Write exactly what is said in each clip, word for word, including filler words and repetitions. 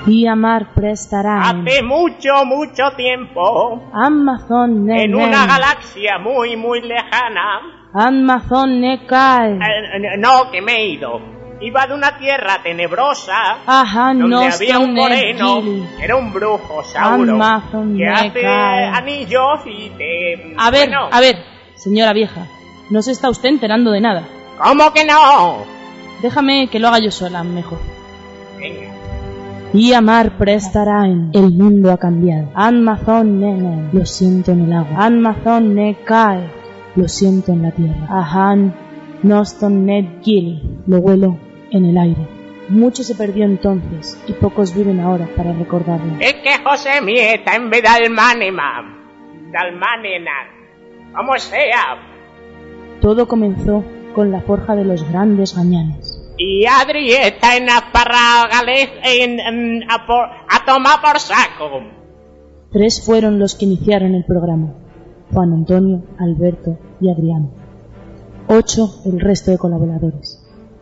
Y amar prestará. Hace mucho, mucho tiempo. Amazon ne En una galaxia muy, muy lejana. Amazon ne cae. Eh, no, que me he ido. Iba de una tierra tenebrosa. Ajá, donde no había un moreno. Era un brujo, Sauro. Amazon que ne hace cae. anillos y te... A ver, bueno. a ver, señora vieja. No se está usted enterando de nada. ¿Cómo que no? Déjame que lo haga yo sola, mejor. Venga. Y amar prestarán. El mundo ha cambiado. Amazon ne, lo siento en el agua. Amazon ne cae. Lo siento en la tierra. Ahan noston ne gili. Lo huelo en el aire. Mucho se perdió entonces y pocos viven ahora para recordarlo. Es que José Mieta en vez de Almanema. Dalmanena. Como sea. Todo comenzó con la forja de los grandes gañanes. Y Adri está en Asparragales en, en, a, por, a tomar por saco. Tres fueron los que iniciaron el programa: Juan Antonio, Alberto y Adrián. Ocho el resto de colaboradores.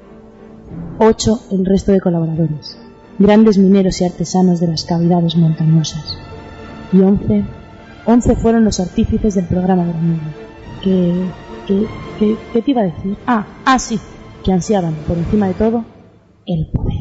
Ocho el resto de colaboradores. Grandes mineros y artesanos de las cavidades montañosas. Y once, once fueron los artífices del programa de la niña. Que, que, que, ¿qué te iba a decir? Ah, ah sí. Que ansiaban, por encima de todo, el poder.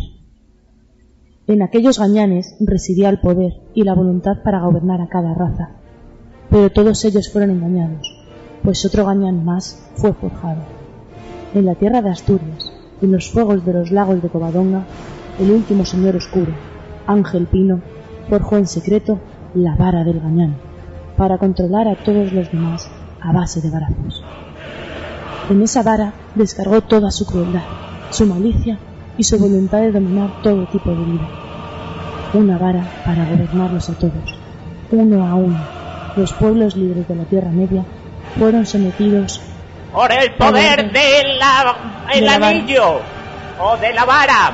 En aquellos gañanes residía el poder y la voluntad para gobernar a cada raza. Pero todos ellos fueron engañados, pues otro gañán más fue forjado. En la tierra de Asturias, en los fuegos de los lagos de Covadonga, el último señor oscuro, Ángel Pino, forjó en secreto la vara del gañán, para controlar a todos los demás a base de varazos. En esa vara descargó toda su crueldad, su malicia y su voluntad de dominar todo tipo de vida. Una vara para gobernarlos a todos, uno a uno. Los pueblos libres de la Tierra Media fueron sometidos por el poder del de anillo o de la vara,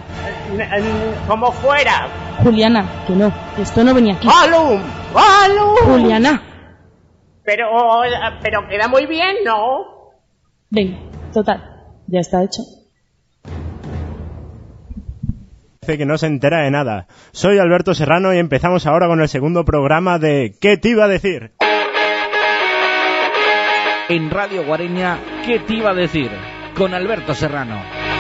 como fuera. Juliana, que no, que esto no venía aquí. ¡Gollum! ¡Gollum! Juliana. Pero, pero queda muy bien, ¿no? Venga, total, ya está hecho. Dice que no se entera de nada. Soy Alberto Serrano y empezamos ahora con el segundo programa de ¿Qué te iba a decir? En Radio Guareña, ¿qué te iba a decir? Con Alberto Serrano.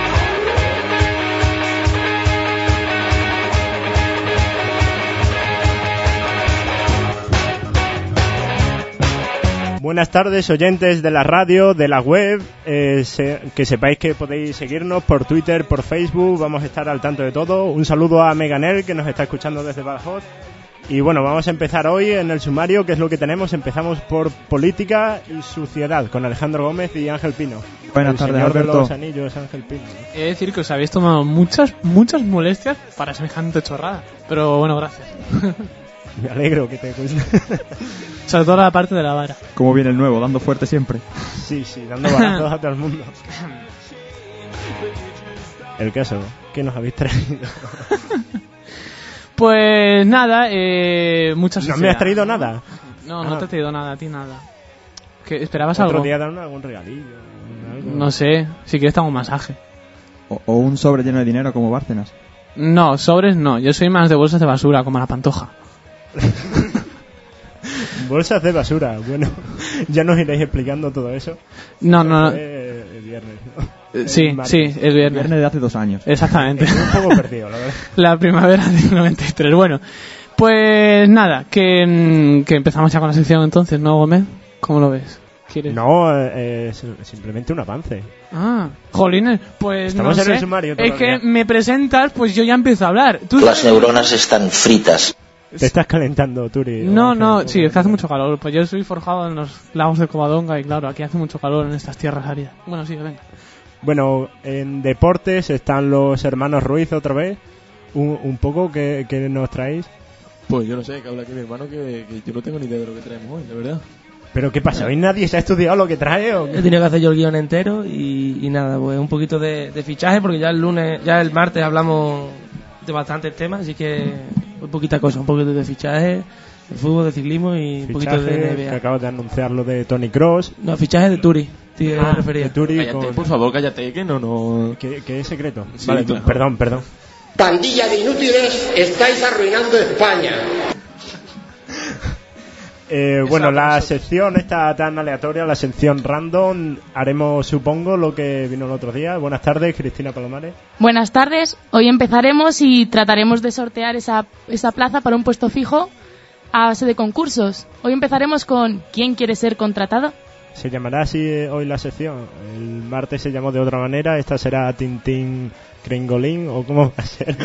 Buenas tardes, oyentes de la radio, de la web, eh, se, que sepáis que podéis seguirnos por Twitter, por Facebook, vamos a estar al tanto de todo. Un saludo a Meganel, que nos está escuchando desde Badajoz. Y bueno, vamos a empezar hoy en el sumario, que es lo que tenemos. Empezamos por política y sociedad, con Alejandro Gómez y Ángel Pino. Buenas el tardes, señor Alberto. de los anillos, Ángel Pino. He de decir que os habéis tomado muchas, muchas molestias para semejante chorrada. Pero bueno, gracias. Me alegro que te guste. Sobre todo la parte de la vara. ¿Cómo viene el nuevo? Dando fuerte siempre. Sí, sí, dando balazos a todo el mundo. El caso, ¿qué nos habéis traído? Pues nada, eh, muchas ¿No me has traído nada? No, no Ah. te he traído nada, a ti nada. ¿Qué, ¿Esperabas Otro algo? día darnos algún regalillo. Algo. No sé, si quieres te hago un masaje. O, o un sobre lleno de dinero como Bárcenas. No, sobres no, yo soy más de bolsas de basura, como la Pantoja. Bolsas de basura, bueno, ya nos iréis explicando todo eso. No, no, no. Eh, el viernes, ¿no? Eh, Sí, El martes. sí, es El viernes. viernes de hace dos años. Exactamente. Estoy un poco perdido, la verdad. La primavera del noventa y tres. Bueno, pues nada, que, mm, que empezamos ya con la sección entonces, ¿no, Gómez? ¿Cómo lo ves? ¿Quieres? No, eh, es simplemente un avance. Ah, jolines, pues Estamos no en sé. el sumario Es que todavía. me presentas, pues yo ya empiezo a hablar. ¿Tú Las sabes? neuronas están fritas. Te estás calentando, Turi. No, Ángel, no, ¿cómo? sí, es que hace mucho calor. Pues yo soy forjado en los lagos de Covadonga y claro, aquí hace mucho calor en estas tierras áridas. Bueno, sí, venga. Bueno, en deportes están los hermanos Ruiz otra vez. Un, un poco que, que nos traéis. Pues yo no sé, que habla aquí mi hermano, que, que yo no tengo ni idea de lo que traemos hoy, la verdad. ¿Pero qué pasa? ¿Hoy nadie se ha estudiado lo que trae o qué? He tenido que hacer yo el guión entero y, y nada, pues un poquito de, de fichaje porque ya el lunes, ya el martes hablamos de bastantes temas, así que un poquita cosa, un poquito de fichaje, de fútbol, de ciclismo y un poquito de Fichaje, N que B A. acabas de anunciar lo de Tony Cross. No, fichaje de Turi, tío, Ah, me refería. de Turi Cállate, con- por favor, cállate, que no, no... ¿Qué, qué es secreto? Sí, vale, tú- claro. perdón, perdón. Pandilla de inútiles, estáis arruinando España. Eh, bueno, la sección esta tan aleatoria, la sección random, haremos supongo lo que vino el otro día. Buenas tardes, Cristina Palomares. Buenas tardes, hoy empezaremos y trataremos de sortear esa, esa plaza para un puesto fijo a base de concursos. Hoy empezaremos con ¿quién quiere ser contratado? Se llamará así hoy la sección. El martes se llamó de otra manera, esta será Tintín Crengolín o cómo va a ser.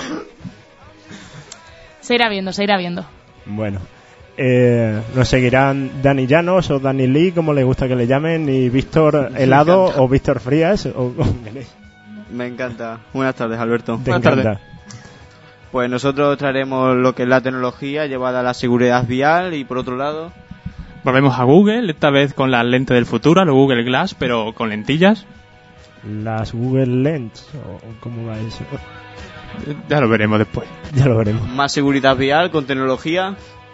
Se irá viendo, se irá viendo. Bueno. Eh, nos seguirán Dani Llanos o Dani Lee, como le gusta que le llamen, y Víctor Helado o Víctor Frías. O, Me encanta. Buenas tardes, Alberto. Te Buenas encanta. Tardes. Pues nosotros traeremos lo que es la tecnología llevada a la seguridad vial y por otro lado... Volvemos a Google, esta vez con las lentes del futuro, los Google Glass, pero con lentillas. Las Google Lens, o cómo va eso. Ya lo veremos después. Ya lo veremos. Más seguridad vial con tecnología...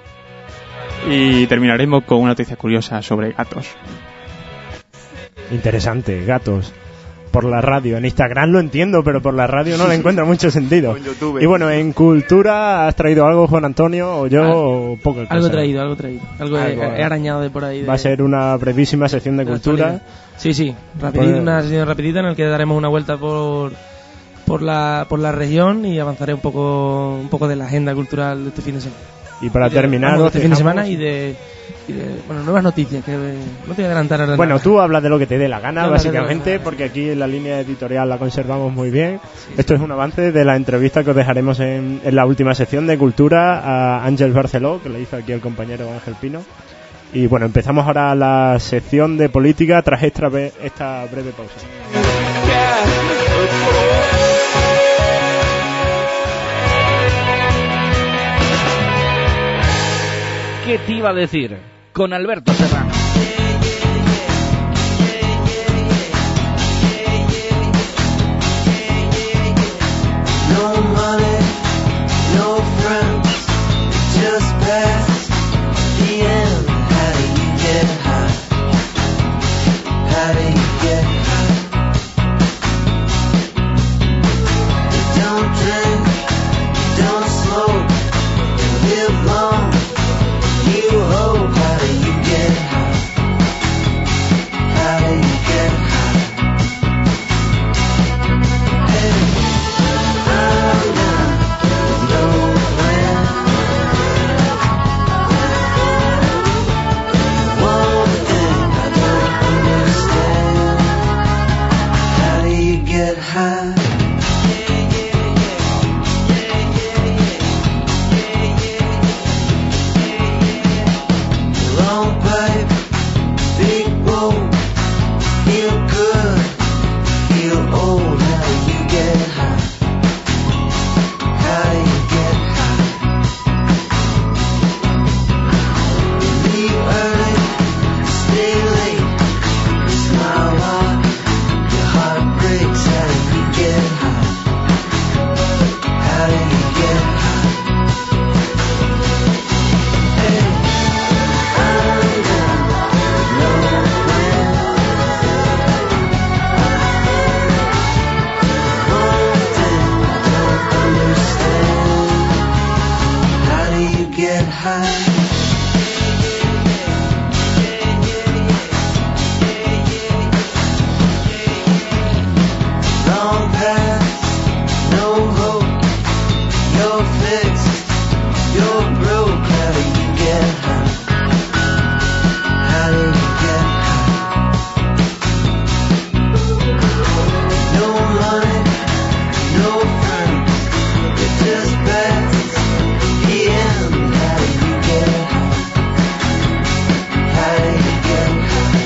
Y terminaremos con una noticia curiosa sobre gatos. Interesante, gatos. Por la radio. En Instagram lo entiendo, pero por la radio no le encuentro mucho sentido. Y bueno, en cultura, ¿has traído algo, Juan Antonio? O yo, ah, o poca cosa. Algo traído, algo traído. Algo, algo he, he arañado de por ahí. De, va a ser una brevísima sección de, de cultura. Sí, sí. Rapidito, pues, una sección rapidita en la que daremos una vuelta por... por la por la región y avanzaré un poco un poco de la agenda cultural de este fin de semana. Y para de, terminar, vamos, este fin de semana y de, y de bueno, nuevas noticias que no te voy a adelantar ahora. Bueno, nada. Tú hablas de lo que te dé la gana, no, básicamente, no, no, no. porque aquí la línea editorial la conservamos muy bien. Sí, Esto sí. es un avance de la entrevista que os dejaremos en, en la última sección de cultura a Ángel Barceló, que le hizo aquí el compañero Ángel Pino. Y bueno, empezamos ahora la sección de política tras esta, esta breve pausa. ¿Qué te iba a decir? Con Alberto Serrano. No money, no friends, just past the end. How do you get high? How do you get high? You don't drink, you don't smoke, you live long. You hope, how do you get high? How do you get high? Hey, I'm down with no plan. One thing I don't understand. How do you get high? Long pipe, big bowl, feel good, feel old. How do you get high? How do you get high? You leave early, stay late, smile hard, your heart breaks. How do you get high? How do you get high? Hey, I'm down with no plan. One thing I don't understand. How do you get high? Long path, no hope. You're fixed, you're broke. How do you get high? How do you get high? No money, no friends, it just past the end. How do you get high? How do you get high?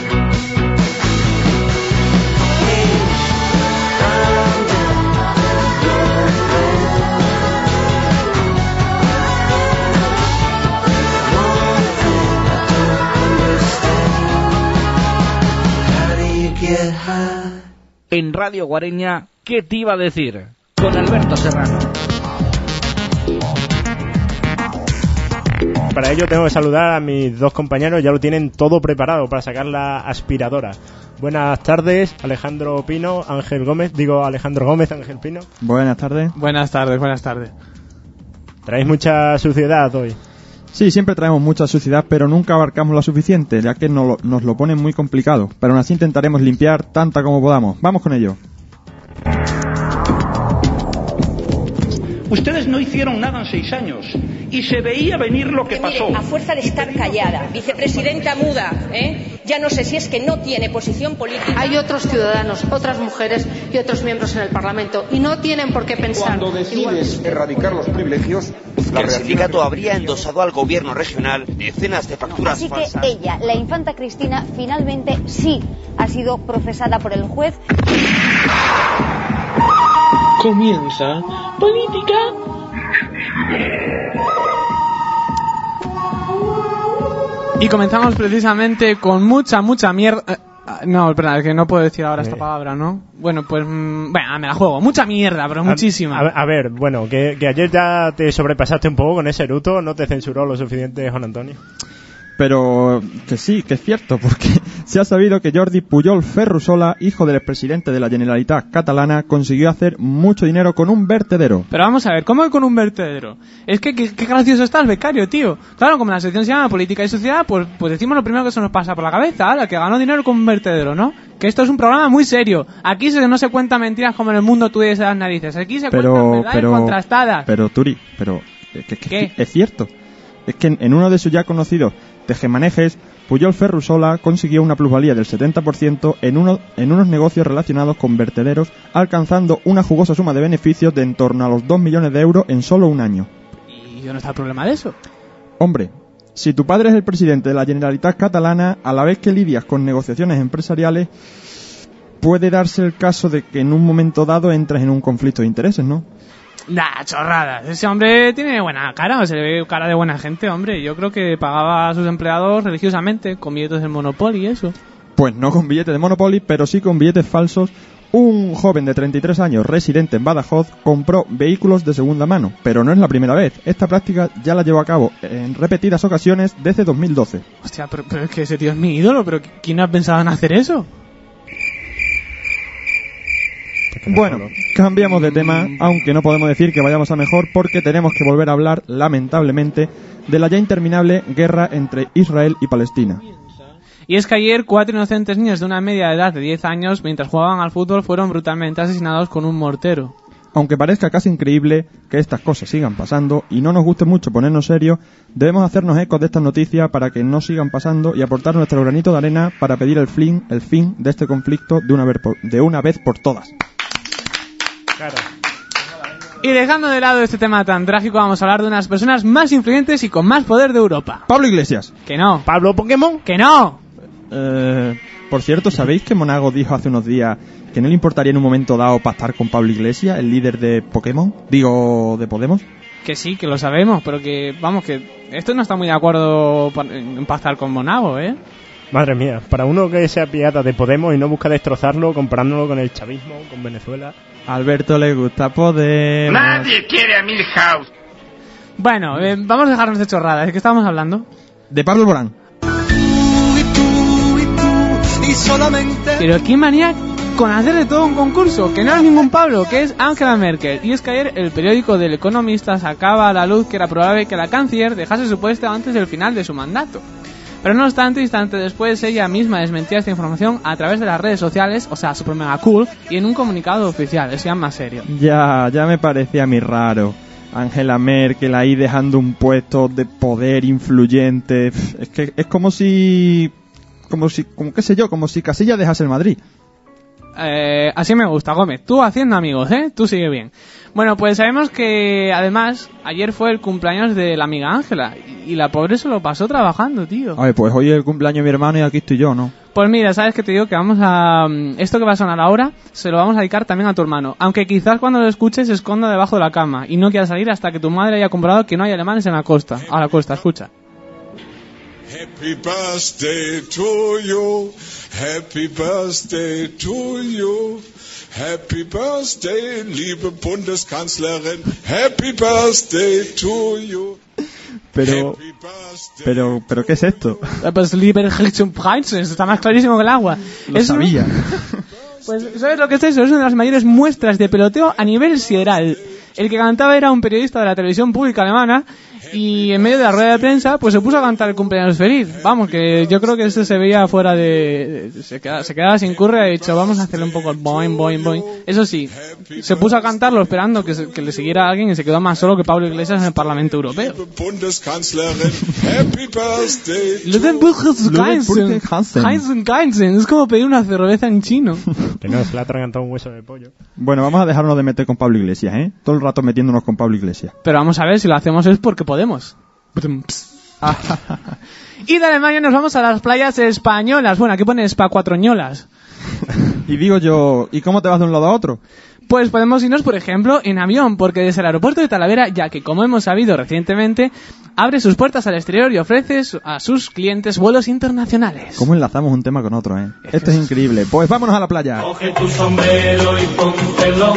Hey, I'm down with no plan. One thing I don't understand. How do you get high? En Radio Guareña, ¿qué te iba a decir? Con Alberto Serrano. para ello tengo que saludar a mis dos compañeros, ya lo tienen todo preparado para sacar la aspiradora. Buenas tardes, Alejandro Pino, Ángel Gómez, digo Alejandro Gómez, Ángel Pino. Buenas tardes. Buenas tardes, buenas tardes. ¿Traéis mucha suciedad hoy? Sí, siempre traemos mucha suciedad, pero nunca abarcamos lo suficiente, ya que nos lo, nos lo ponen muy complicado. Pero aún así intentaremos limpiar tanta como podamos. Vamos con ello. Ustedes no hicieron nada en seis años y se veía venir lo que Mire, pasó. a fuerza de estar callada, vicepresidenta muda, ¿eh? Ya no sé si es que no tiene posición política. Hay otros ciudadanos, otras mujeres y otros miembros en el Parlamento y no tienen por qué pensar. Cuando decides igual. erradicar los privilegios, la el sindicato habría endosado al gobierno regional decenas de facturas Así falsas. Así que ella, la infanta Cristina, finalmente sí ha sido procesada por el juez. Comienza política. Y comenzamos precisamente con mucha, mucha mierda. Eh, no, espera, es que no puedo decir ahora esta palabra, ¿no? Bueno, pues, mmm, bueno, me la juego. Mucha mierda, pero muchísima. A, a, a ver, bueno, que, que ayer ya te sobrepasaste un poco con ese eruto, ¿no te censuró lo suficiente Juan Antonio? Pero que sí, que es cierto, porque se ha sabido que Jordi Pujol Ferrusola, hijo del expresidente de la Generalitat catalana, consiguió hacer mucho dinero con un vertedero. Pero vamos a ver, ¿cómo que con un vertedero? Es que qué gracioso está el becario, tío. Claro, como la sección se llama Política y Sociedad, pues, pues decimos lo primero que se nos pasa por la cabeza, la que ganó dinero con un vertedero, ¿no? Que esto es un programa muy serio. Aquí se, no se cuentan mentiras como en el mundo tú y esas narices. Aquí se pero, cuentan verdades pero, contrastadas. Pero, Turi, pero que, que, ¿Qué? Es cierto. Es que en, en uno de sus ya conocidos tejemanejes, Pujol Ferrusola consiguió una plusvalía del setenta por ciento en, uno, en unos negocios relacionados con vertederos, alcanzando una jugosa suma de beneficios de en torno a los dos millones de euros en solo un año. ¿Y dónde está el problema de eso? Hombre, si tu padre es el presidente de la Generalitat catalana, a la vez que lidias con negociaciones empresariales, puede darse el caso de que en un momento dado entres en un conflicto de intereses, ¿no? Nah, chorradas. Ese hombre tiene buena cara, se le ve cara de buena gente, hombre. Yo creo que pagaba a sus empleados religiosamente con billetes del Monopoly y eso. Pues no con billetes de Monopoly, pero sí con billetes falsos. Un joven de treinta y tres años, residente en Badajoz, compró vehículos de segunda mano. Pero no es la primera vez. Esta práctica ya la llevó a cabo en repetidas ocasiones desde dos mil doce. Hostia, pero, pero es que ese tío es mi ídolo. ¿Pero quién ha pensado en hacer eso? Bueno, cambiamos de tema, aunque no podemos decir que vayamos a mejor porque tenemos que volver a hablar, lamentablemente, de la ya interminable guerra entre Israel y Palestina. Y es que ayer cuatro inocentes niños de una media edad de diez años, mientras jugaban al fútbol, fueron brutalmente asesinados con un mortero. Aunque parezca casi increíble que estas cosas sigan pasando y no nos guste mucho ponernos serios, debemos hacernos ecos de estas noticias para que no sigan pasando y aportar nuestro granito de arena para pedir el fin, el fin de este conflicto de una vez por, de una vez por todas. Claro. Y dejando de lado este tema tan trágico, vamos a hablar de unas personas más influyentes y con más poder de Europa. Pablo Iglesias. Que no. ¿Pablo Pokémon? Que no. Eh, por cierto, ¿sabéis que Monago dijo hace unos días que no le importaría en un momento dado pactar con Pablo Iglesias, el líder de Pokémon? Digo, de Podemos. Que sí, que lo sabemos, pero que, vamos, que esto no está muy de acuerdo en pactar con Monago, ¿eh? Madre mía, para uno que sea piata de Podemos y no busca destrozarlo comparándolo con el chavismo, con Venezuela. A Alberto le gusta Podemos. Nadie quiere a Milhouse. Bueno, eh, vamos a dejarnos de chorradas. ¿De qué estábamos hablando? De Pablo Alborán. Pero qué manía con hacer de todo un concurso, que no es ningún Pablo, que es Angela Merkel. Y es que ayer el periódico del Economista sacaba a la luz que era probable que la canciller dejase su puesto antes del final de su mandato. Pero no obstante, instante después ella misma desmentía esta información a través de las redes sociales, o sea, super mega cool, y en un comunicado oficial, es ya más serio. Ya, ya me parecía a mí raro. Angela Merkel ahí dejando un puesto de poder influyente. Es que es como si... Como si, como qué sé yo, como si Casilla dejase el Madrid. Eh, así me gusta, Gómez. Tú haciendo amigos, ¿eh? Tú sigue bien. Bueno, pues sabemos que, además, ayer fue el cumpleaños de la amiga Ángela. Y la pobre se lo pasó trabajando, tío. Ay, pues hoy es el cumpleaños de mi hermano y aquí estoy yo, ¿no? Pues mira, ¿sabes qué te digo? Que vamos a... Esto que va a sonar ahora, se lo vamos a dedicar también a tu hermano. Aunque quizás cuando lo escuches se esconda debajo de la cama y no quiera salir hasta que tu madre haya comprobado que no hay alemanes en la costa. A la costa, escucha. Happy birthday to you, happy birthday to you, happy birthday, liebe Bundeskanzlerin, happy birthday to you. Pero, pero, pero, ¿qué es esto? Pues Lieberhexenpreisen, está más clarísimo que el agua. Lo es sabía. Un... Pues, ¿sabes lo que es eso? Es una de las mayores muestras de peloteo a nivel sideral. El que cantaba era un periodista de la televisión pública alemana y en medio de la rueda de prensa pues se puso a cantar el cumpleaños feliz. Vamos, que yo creo que este se veía fuera de... de se, quedaba, se quedaba sin curra y ha dicho, vamos a hacerle un poco el boing, boing, boing. Eso sí, se puso a cantarlo esperando que, se, que le siguiera alguien y se quedó más solo que Pablo Iglesias en el Parlamento Europeo. Es como pedir una cerveza en chino. Que no, se le ha atragantado un hueso de pollo. Bueno, vamos a dejarnos de meter con Pablo Iglesias, ¿eh? Todo el rato metiéndonos con Pablo Iglesias. Pero vamos a ver, si lo hacemos es porque podemos. Y de Alemania nos vamos a las playas españolas. Bueno, aquí pone Spa Cuatroñolas. Y digo yo, ¿y cómo te vas de un lado a otro? Pues podemos irnos, por ejemplo, en avión, porque desde el aeropuerto de Talavera, ya que, como hemos sabido recientemente, abre sus puertas al exterior y ofrece a sus clientes vuelos internacionales. ¿Cómo enlazamos un tema con otro, eh? Esto es increíble. Pues vámonos a la playa. Coge tu sombrero y póntelo.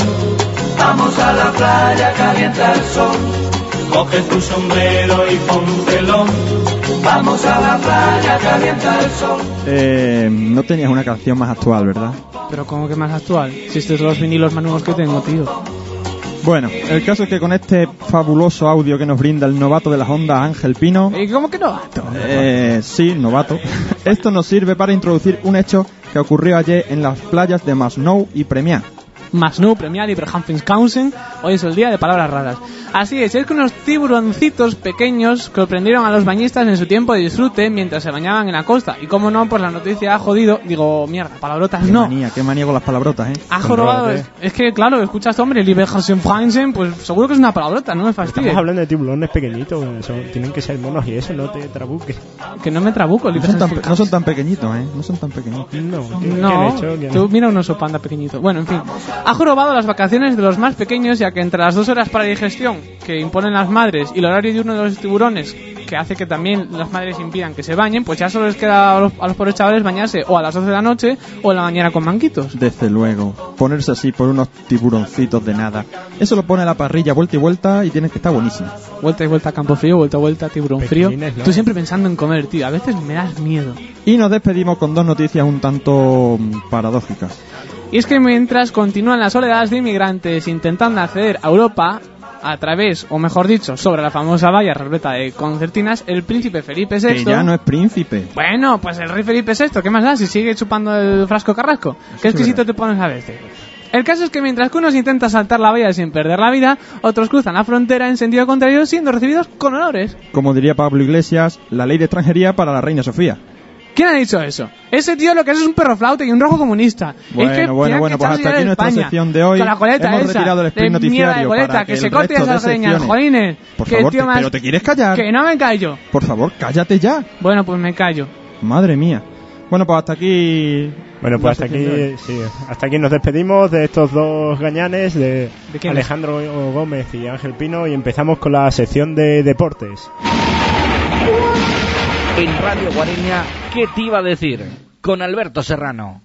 Vamos a la playa, calienta el sol. Coge tu sombrero y póntelo. Vamos a la playa, calienta el sol. Eh, no tenías una canción más actual, ¿verdad? Pero ¿cómo que más actual? Si estos son los vinilos más nuevos que tengo, tío. Bueno, el caso es que con este fabuloso audio que nos brinda el novato de las ondas, Ángel Pino... ¿Y cómo que novato? Eh, sí, novato. Esto nos sirve para introducir un hecho que ocurrió ayer en las playas de Masnou y Premià. Masnou, Premià y Berhampenshausen. Hoy es el día de palabras raras. Así es, es que unos tiburoncitos pequeños sorprendieron a los bañistas en su tiempo de disfrute mientras se bañaban en la costa. Y como no, pues la noticia ha jodido. Digo, mierda, palabrotas qué no. Qué manía, qué manía con las palabrotas, ¿eh? Ha jorobado. Es, es que, claro, escuchas, hombre, Lieberhexenpreisen, pues seguro que es una palabrota, no me fastidies. Estamos hablando de tiburones pequeñitos, son, tienen que ser monos y eso, no te trabuques. Que no me trabuco, no son, tan, no son tan pequeñitos, ¿eh? No son tan pequeñitos. No, ¿qué, no, ¿qué han hecho? ¿Qué han... Tú mira un oso panda pequeñito. Bueno, en fin. Ha jorobado las vacaciones de los más pequeños, ya que entre las dos horas para digestión que imponen las madres y el horario de uno de los tiburones, que hace que también las madres impidan que se bañen, pues ya solo les queda a los, a los pobres chavales bañarse o a las doce de la noche o en la mañana con manguitos. Desde luego, ponerse así por unos tiburoncitos de nada. Eso lo pone a la parrilla vuelta y vuelta y tiene que estar buenísimo. Vuelta y vuelta a campo frío, vuelta y vuelta a tiburón frío. ¿No? Tú siempre pensando en comer, tío. A veces me das miedo. Y nos despedimos con dos noticias un tanto paradójicas. Y es que mientras continúan las oleadas de inmigrantes intentando acceder a Europa a través, o mejor dicho, sobre la famosa valla repleta de concertinas, el príncipe Felipe sexto... Que ya no es príncipe. Bueno, pues el rey Felipe sexto, ¿qué más da si sigue chupando el frasco carrasco? ¿Qué exquisito te pones a veces? El caso es que mientras que unos intentan saltar la valla sin perder la vida, otros cruzan la frontera en sentido contrario siendo recibidos con honores. Como diría Pablo Iglesias, la ley de extranjería para la reina Sofía. ¿Quién ha dicho eso? Ese tío lo que es es un perro flauta y un rojo comunista. Bueno, es que bueno, bueno, pues hasta aquí nuestra España, sección de hoy. Con la coleta hemos esa, retirado el sprint noticiario coleta, para que, que se el corte resto esas de greñas, secciones... jolines. Por que favor, tío te, más... pero te quieres callar. Que no me callo. Por favor, cállate ya. Bueno, pues me callo. Madre mía. Bueno, pues hasta aquí... Bueno, pues hasta aquí, sí, hasta aquí nos despedimos de estos dos gañanes, de, ¿De Alejandro es? Gómez y Ángel Pino, y empezamos con la sección de deportes. En Radio Guareña, ¿qué te iba a decir? Con Alberto Serrano.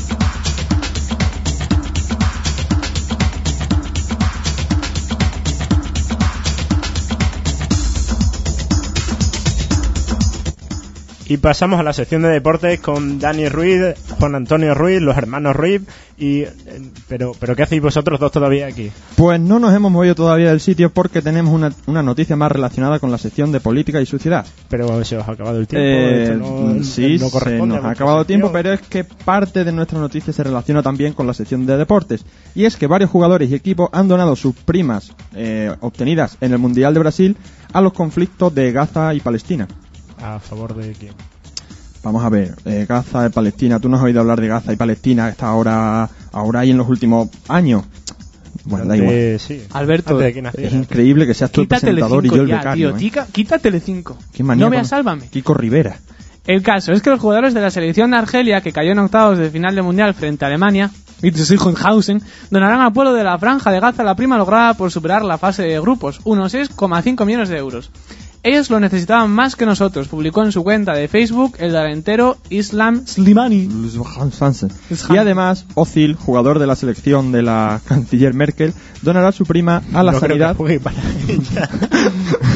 Y pasamos a la sección de deportes con Dani Ruiz, Juan Antonio Ruiz, los hermanos Ruiz. Y, pero, pero ¿qué hacéis vosotros dos todavía aquí? Pues no nos hemos movido todavía del sitio porque tenemos una, una noticia más relacionada con la sección de política y sociedad. Pero se os ha acabado el tiempo. Eh, Esto no, sí, no se nos ha acabado el tiempo, pero es que parte de nuestra noticia se relaciona también con la sección de deportes. Y es que varios jugadores y equipos han donado sus primas eh, obtenidas en el Mundial de Brasil a los conflictos de Gaza y Palestina. ¿A favor de quién? Vamos a ver, eh, Gaza y Palestina. ¿Tú no has oído hablar de Gaza y Palestina? Está ahora, ahora y en los últimos años. Bueno, da igual. Eh, sí. Alberto, es increíble que seas tú el presentador y yo el becario. Tío, ¿eh? Quita Telecinco. Qué manía no veas Sálvame. Kiko Rivera. El caso es que los jugadores de la selección de Argelia, que cayó en octavos de final de mundial frente a Alemania, donarán al pueblo de la Franja de Gaza la prima lograda por superar la fase de grupos, unos seis coma cinco millones de euros. Ellos lo necesitaban más que nosotros, publicó en su cuenta de Facebook el delantero Islam Slimani. Y además, Özil, jugador de la selección de la canciller Merkel, donará su prima a la no sanidad. Creo que juegue para ella.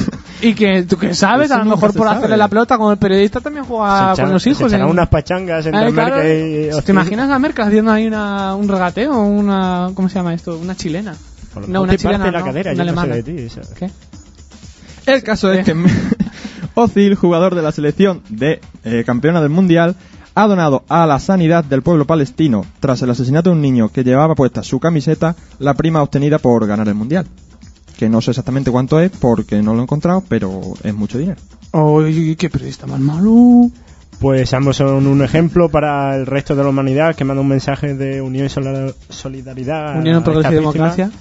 Y que tú que sabes, Eso a lo nunca mejor se por sabe. hacerle la pelota con el periodista también juega Se con echan- los se hijos. echarán en- unas pachangas entre Eh, claro. Merkel y... ¿Te imaginas a Merkel haciendo ahí una, un regateo? Una, ¿cómo se llama esto? Una chilena. Por lo No, mejor una te parte chilena, la no, cadera, una yo no sé alemana. de ti, eso. ¿Qué? El caso es que Özil, jugador de la selección de eh, campeona del mundial, ha donado a la sanidad del pueblo palestino, tras el asesinato de un niño que llevaba puesta su camiseta, la prima obtenida por ganar el mundial. Que no sé exactamente cuánto es porque no lo he encontrado, pero es mucho dinero. Ay, qué periodista más malo. Pues ambos son un ejemplo para el resto de la humanidad, que manda un mensaje de unión y sola- solidaridad. Unión, a Progreso y esta víctima. Democracia.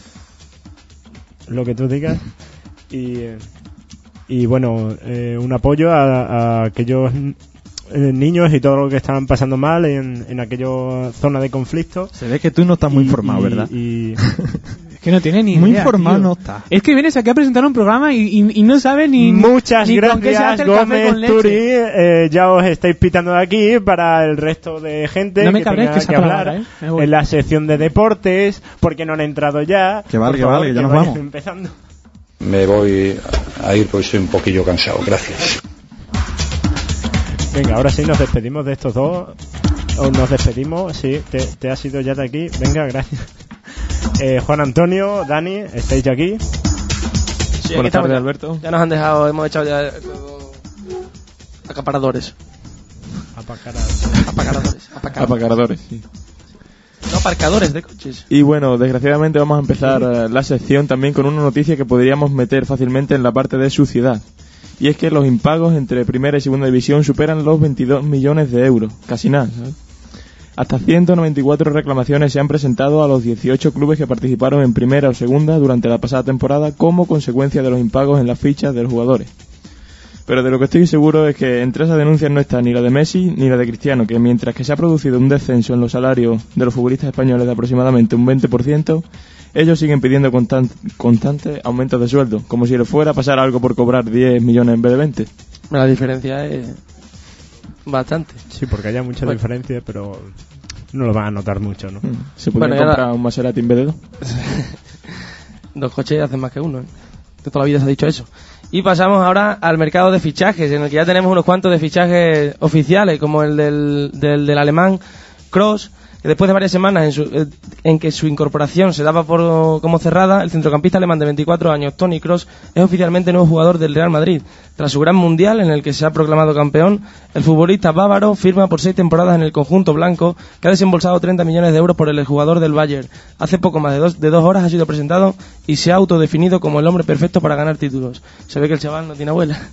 Lo que tú digas. Y, eh, y bueno, eh, un apoyo a, a aquellos eh, niños y todo lo que están pasando mal en, en aquella zona de conflicto. Se ve que tú no estás muy Y- informado, y- ¿verdad? Y, Es que no tiene ni Muy idea. informado tío. no está. Es que vienes aquí a presentar un programa y, y, y no sabes ni. Muchas ni con qué se gracias, hace el café Gómez con leche. Turi. Eh, ya os estáis pitando de aquí para el resto de gente No me que cabréis, tenga que que se hablar apaga, ¿eh? Me voy. en la sección de deportes, porque no han entrado ya. Que vale, Por que favor, vale, que ya nos vayan vamos. empezando. Me voy a ir porque estoy un poquillo cansado. Gracias. Venga, ahora sí nos despedimos de estos dos. O nos despedimos, sí, te, te has ido ya de aquí. Venga, gracias. Eh, Juan Antonio, Dani, ¿estáis ya aquí? Sí, aquí Buenas estamos tardes, ya. Alberto. Ya nos han dejado, hemos echado ya todo- acaparadores. Apacaradores. Apacaradores. Apacaradores, sí. No, aparcadores de coches. Y bueno, desgraciadamente vamos a empezar eh, la sección también con una noticia que podríamos meter fácilmente en la parte de suciedad. Y es que los impagos entre primera y segunda división superan los veintidós millones de euros. Casi nada, ¿sabes? Hasta ciento noventa y cuatro reclamaciones se han presentado a los dieciocho clubes que participaron en primera o segunda durante la pasada temporada como consecuencia de los impagos en las fichas de los jugadores. Pero de lo que estoy seguro es que entre esas denuncias no está ni la de Messi ni la de Cristiano, que mientras que se ha producido un descenso en los salarios de los futbolistas españoles de aproximadamente un veinte por ciento, ellos siguen pidiendo constan- constantes aumentos de sueldo, como si les fuera a pasar algo por cobrar diez millones en vez de veinte. La diferencia es bastante. Sí, porque haya mucha Bueno. diferencia, pero no lo van a notar mucho, ¿no? Se podría Bueno, y ahora- comprar un Maserati en vez de dos. Dos coches hacen más que uno, ¿eh? De toda la vida se ha dicho eso. Y pasamos ahora al mercado de fichajes, en el que ya tenemos unos cuantos de fichajes oficiales, como el del, del, del alemán Kroos, que después de varias semanas en, su, eh, en que su incorporación se daba por como cerrada, el centrocampista alemán de veinticuatro años, Toni Kroos, es oficialmente nuevo jugador del Real Madrid. Tras su gran mundial, en el que se ha proclamado campeón, el futbolista bávaro firma por seis temporadas en el conjunto blanco, que ha desembolsado treinta millones de euros por el jugador del Bayern. Hace poco más de dos, de dos horas ha sido presentado y se ha autodefinido como el hombre perfecto para ganar títulos. Se ve que el chaval no tiene abuela.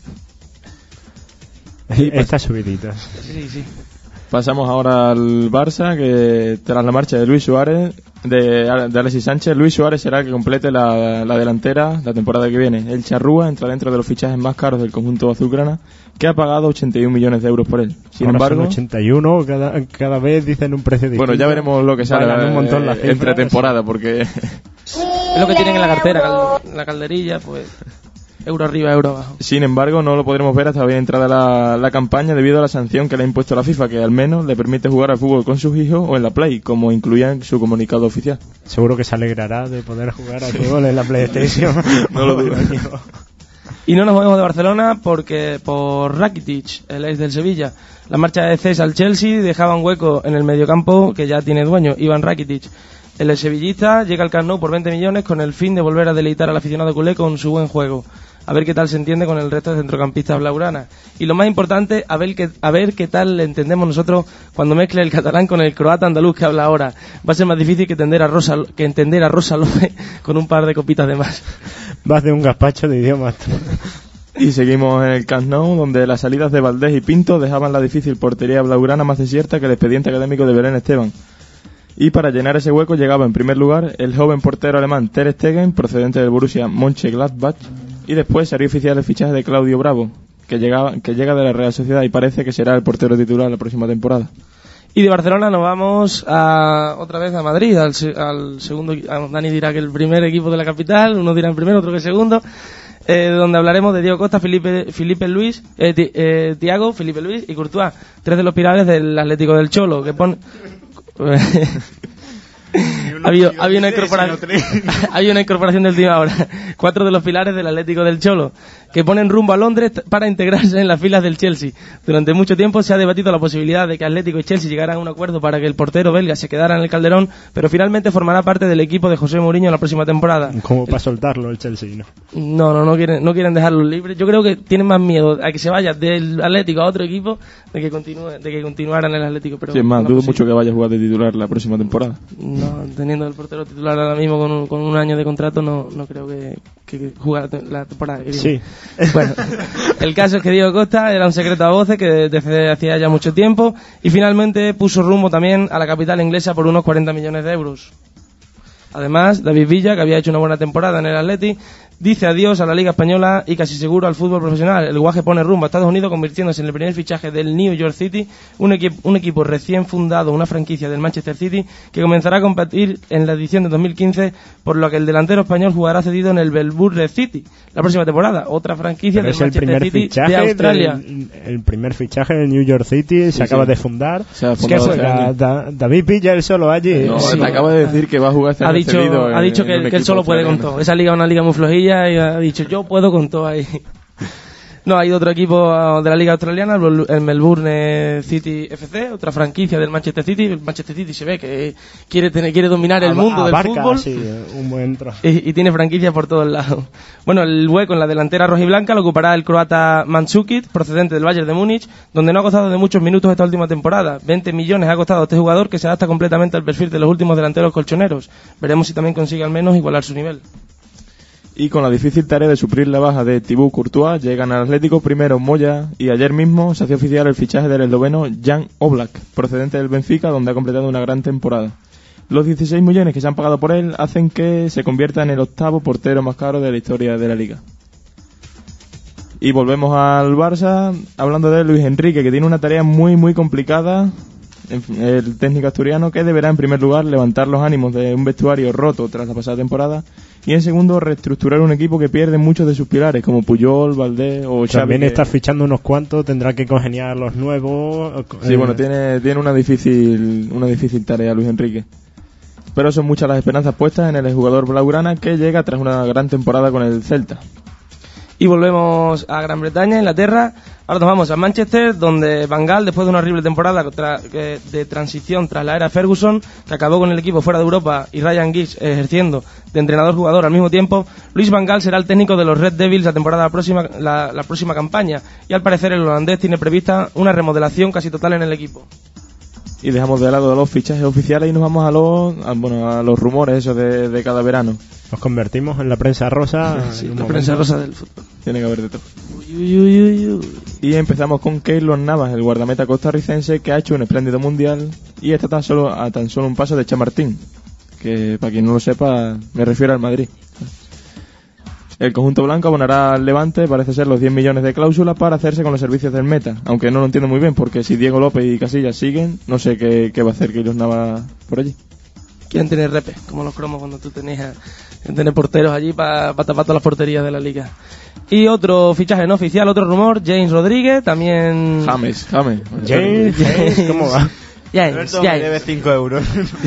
Está subidita. Sí, sí. Pasamos ahora al Barça, que tras la marcha de Luis Suárez, de, de Alexis Sánchez, Luis Suárez será el que complete la, la delantera la temporada que viene. El Charrúa entra dentro de los fichajes más caros del conjunto azulgrana, que ha pagado ochenta y un millones de euros por él. Sin Ahora embargo, son ochenta y uno, cada, cada vez dicen un precio distinto. bueno, ya veremos lo que sale Bajan un montón eh, las entre cifras. temporada, porque Es lo que tienen en la cartera, cal- la calderilla, pues euro arriba, euro abajo. sin embargo no lo podremos ver hasta bien entrada la, la campaña debido a la sanción que le ha impuesto la FIFA, que al menos le permite jugar al fútbol con sus hijos o en la Play, como incluía en su comunicado oficial. Seguro que se alegrará de poder jugar al fútbol en la PlayStation. No lo dudo. Y no nos movemos de Barcelona porque por Rakitic, el ex del Sevilla. La marcha de Cés al Chelsea dejaba un hueco en el mediocampo que ya tiene dueño, Iván Rakitic. El sevillista llega al Camp Nou por veinte millones con el fin de volver a deleitar al aficionado culé con su buen juego. A ver qué tal se entiende con el resto de centrocampistas blaugrana. Y lo más importante, a ver, qué, a ver qué tal le entendemos nosotros cuando mezcle el catalán con el croata andaluz que habla ahora. Va a ser más difícil que entender a Rosa, que entender a Rosa López con un par de copitas de más. Vas de un gazpacho de idiomas. Y seguimos en el Camp Nou, donde las salidas de Valdés y Pinto dejaban la difícil portería blaugrana más desierta que el expediente académico de Belén Esteban. Y para llenar ese hueco llegaba en primer lugar el joven portero alemán Ter Stegen, procedente del Borussia Mönchengladbach, y después sería oficial el fichaje de Claudio Bravo, que, llegaba, que llega de la Real Sociedad y parece que será el portero titular la próxima temporada. Y de Barcelona nos vamos a, otra vez a Madrid, al, se- al segundo. a- Dani dirá que el primer equipo de la capital, uno dirá el primero, otro que el segundo, eh, donde hablaremos de Diego Costa, Felipe, Felipe Luis, eh, Ti- eh, Thiago, Felipe Luis y Courtois, tres de los pilares del Atlético del Cholo, que pone... Había, había, una incorporación, había una incorporación del tío ahora. Cuatro de los pilares del Atlético del Cholo, que ponen rumbo a Londres para integrarse en las filas del Chelsea. Durante mucho tiempo se ha debatido la posibilidad de que Atlético y Chelsea llegaran a un acuerdo para que el portero belga se quedara en el Calderón, pero finalmente formará parte del equipo de José Mourinho la próxima temporada. Como para soltarlo el Chelsea, ¿no? No, no, no quieren, no quieren dejarlo libre. Yo creo que tienen más miedo a que se vaya del Atlético a otro equipo de que continúe, de que continuara en el Atlético. Pero sí, es más, no, dudo sí. mucho que vaya a jugar de titular la próxima temporada. No, teniendo el portero titular ahora mismo con un, con un año de contrato, no, no creo que, que juegue la temporada que viene. Sí. Bueno, el caso es que Diego Costa era un secreto a voces que desde hacía ya mucho tiempo y finalmente puso rumbo también a la capital inglesa por unos cuarenta millones de euros. Además, David Villa, que había hecho una buena temporada en el Atleti, dice adiós a la Liga Española y casi seguro al fútbol profesional. El guaje pone rumbo a Estados Unidos, convirtiéndose en el primer fichaje del New York City, un, equi- un equipo recién fundado, una franquicia del Manchester City, que comenzará a competir en la edición de dos mil quince, por lo que el delantero español jugará cedido en el Melbourne City la próxima temporada, otra franquicia Pero del es el Manchester primer City fichaje de Australia. del- el primer fichaje del New York City, se Sí, acaba sí. de fundar. Se ha Es que fundado fue hace Da- años. Da- David Villa él solo allí. No, Sí. te acaba de decir que va a jugar este Ha año dicho, cedido ha en- dicho en que, un que él equipo solo puede con australiano. todo. Esa liga es una liga muy flojilla y ha dicho yo puedo con todo ahí. No, hay otro equipo uh, de la liga australiana, el Bol- el Melbourne City F C, otra franquicia del Manchester City. El Manchester City se ve que quiere tener, quiere dominar el Ab- mundo del abarca, fútbol. sí, un buen trozo. Y, y tiene franquicias por todos lados. Bueno, el hueco en la delantera rojiblanca lo ocupará el croata Mandzukic, procedente del Bayern de Múnich, donde no ha gozado de muchos minutos esta última temporada. veinte millones ha costado a este jugador, que se adapta completamente al perfil de los últimos delanteros colchoneros. Veremos si también consigue al menos igualar su nivel. Y con la difícil tarea de suplir la baja de Thibaut Courtois, llegan al Atlético primero Moya y ayer mismo se hace oficial el fichaje del esloveno Jan Oblak, procedente del Benfica, donde ha completado una gran temporada. Los dieciséis millones que se han pagado por él hacen que se convierta en el octavo portero más caro de la historia de la liga. Y volvemos al Barça, hablando de Luis Enrique, que tiene una tarea muy muy complicada. El técnico asturiano, que deberá en primer lugar levantar los ánimos de un vestuario roto tras la pasada temporada, y en segundo reestructurar un equipo que pierde muchos de sus pilares, como Puyol, Valdés o Xavi. También que- está fichando unos cuantos, tendrá que congeniar los nuevos. Sí, eh, bueno, tiene, tiene una difícil una difícil tarea Luis Enrique. Pero son muchas las esperanzas puestas en el jugador blaugrana, que llega tras una gran temporada con el Celta. Y volvemos a Gran Bretaña, Inglaterra. Ahora nos vamos a Manchester, donde Van Gaal, después de una horrible temporada tra- que- de transición tras la era Ferguson, que acabó con el equipo fuera de Europa, y Ryan Giggs ejerciendo de entrenador-jugador al mismo tiempo, Luis Van Gaal será el técnico de los Red Devils la temporada próxima, la, la próxima campaña. Y al parecer el holandés tiene prevista una remodelación casi total en el equipo. Y dejamos de lado los fichajes oficiales y nos vamos a los a, bueno, a los rumores esos de, de cada verano. Nos convertimos en la prensa rosa. Sí, en un la momento. prensa rosa del fútbol. Tiene que haber de todo. Uy, uy, uy, uy. Y empezamos con Keylor Navas, el guardameta costarricense, que ha hecho un espléndido mundial y está tan solo a tan solo un paso de Chamartín, que para quien no lo sepa me refiero al Madrid. El conjunto blanco abonará al Levante, parece ser, los diez millones de cláusula para hacerse con los servicios del Meta, aunque no lo entiendo muy bien, porque si Diego López y Casillas siguen, no sé qué, qué va a hacer Keylor Navas por allí. Quieren tener repes, como los cromos cuando tú tenías tener porteros allí para pa tapar todas las porterías de la liga. Y otro fichaje no oficial, otro rumor, James Rodríguez, también... James, James. James, James, ¿cómo va? James, Alberto me James. debe cinco euros.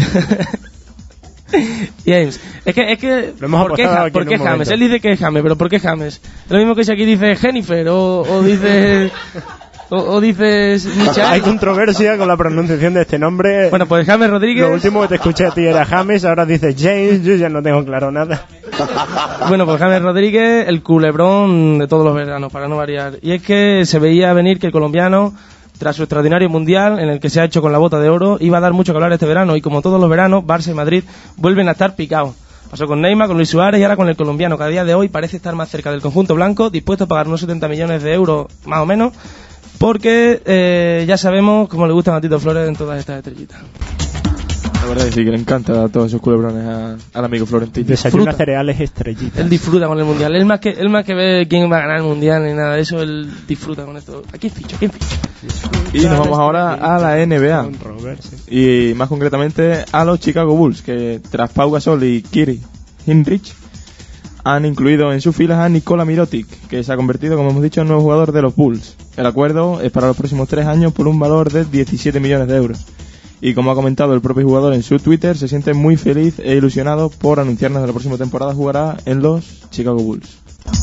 James. Es que, es que, Lo hemos ¿por qué, apostado Ja- aquí ¿por en qué un James? momento. Él dice que es James, pero ¿por qué James? Lo mismo que si aquí dice Jennifer o, o dice... O, o dices Michael. Hay controversia con la pronunciación de este nombre. Bueno, pues James Rodríguez. Lo último que te escuché a ti era James, ahora dices James, yo ya no tengo claro nada. Bueno, pues James Rodríguez, el culebrón de todos los veranos, para no variar. Y es que se veía venir que el colombiano, tras su extraordinario mundial, en el que se ha hecho con la bota de oro, iba a dar mucho que hablar este verano. Y como todos los veranos, Barça y Madrid vuelven a estar picados. Pasó con Neymar, con Luis Suárez y ahora con el colombiano, que a día de hoy parece estar más cerca del conjunto blanco, dispuesto a pagar unos setenta millones de euros, más o menos, porque eh, ya sabemos cómo le gustan a Tito Flores en todas estas estrellitas. La verdad es que sí, que le encanta a todos esos culebrones a- al amigo Florentino. Desayuna Fruta. cereales estrellitas. Él disfruta con el mundial. Él más que él más que ve quién va a ganar el mundial ni nada de eso, él disfruta con esto. ¿A quién ficho? ¿Quién ficho? Y nos vamos ahora a la N B A. Y más concretamente a los Chicago Bulls, que tras Pau Gasol y Kiri Hinrich han incluido en sus filas a Nikola Mirotic, que se ha convertido, como hemos dicho, en nuevo jugador de los Bulls. El acuerdo es para los próximos tres años por un valor de diecisiete millones de euros. Y como ha comentado el propio jugador en su Twitter, se siente muy feliz e ilusionado por anunciarnos que la próxima temporada jugará en los Chicago Bulls.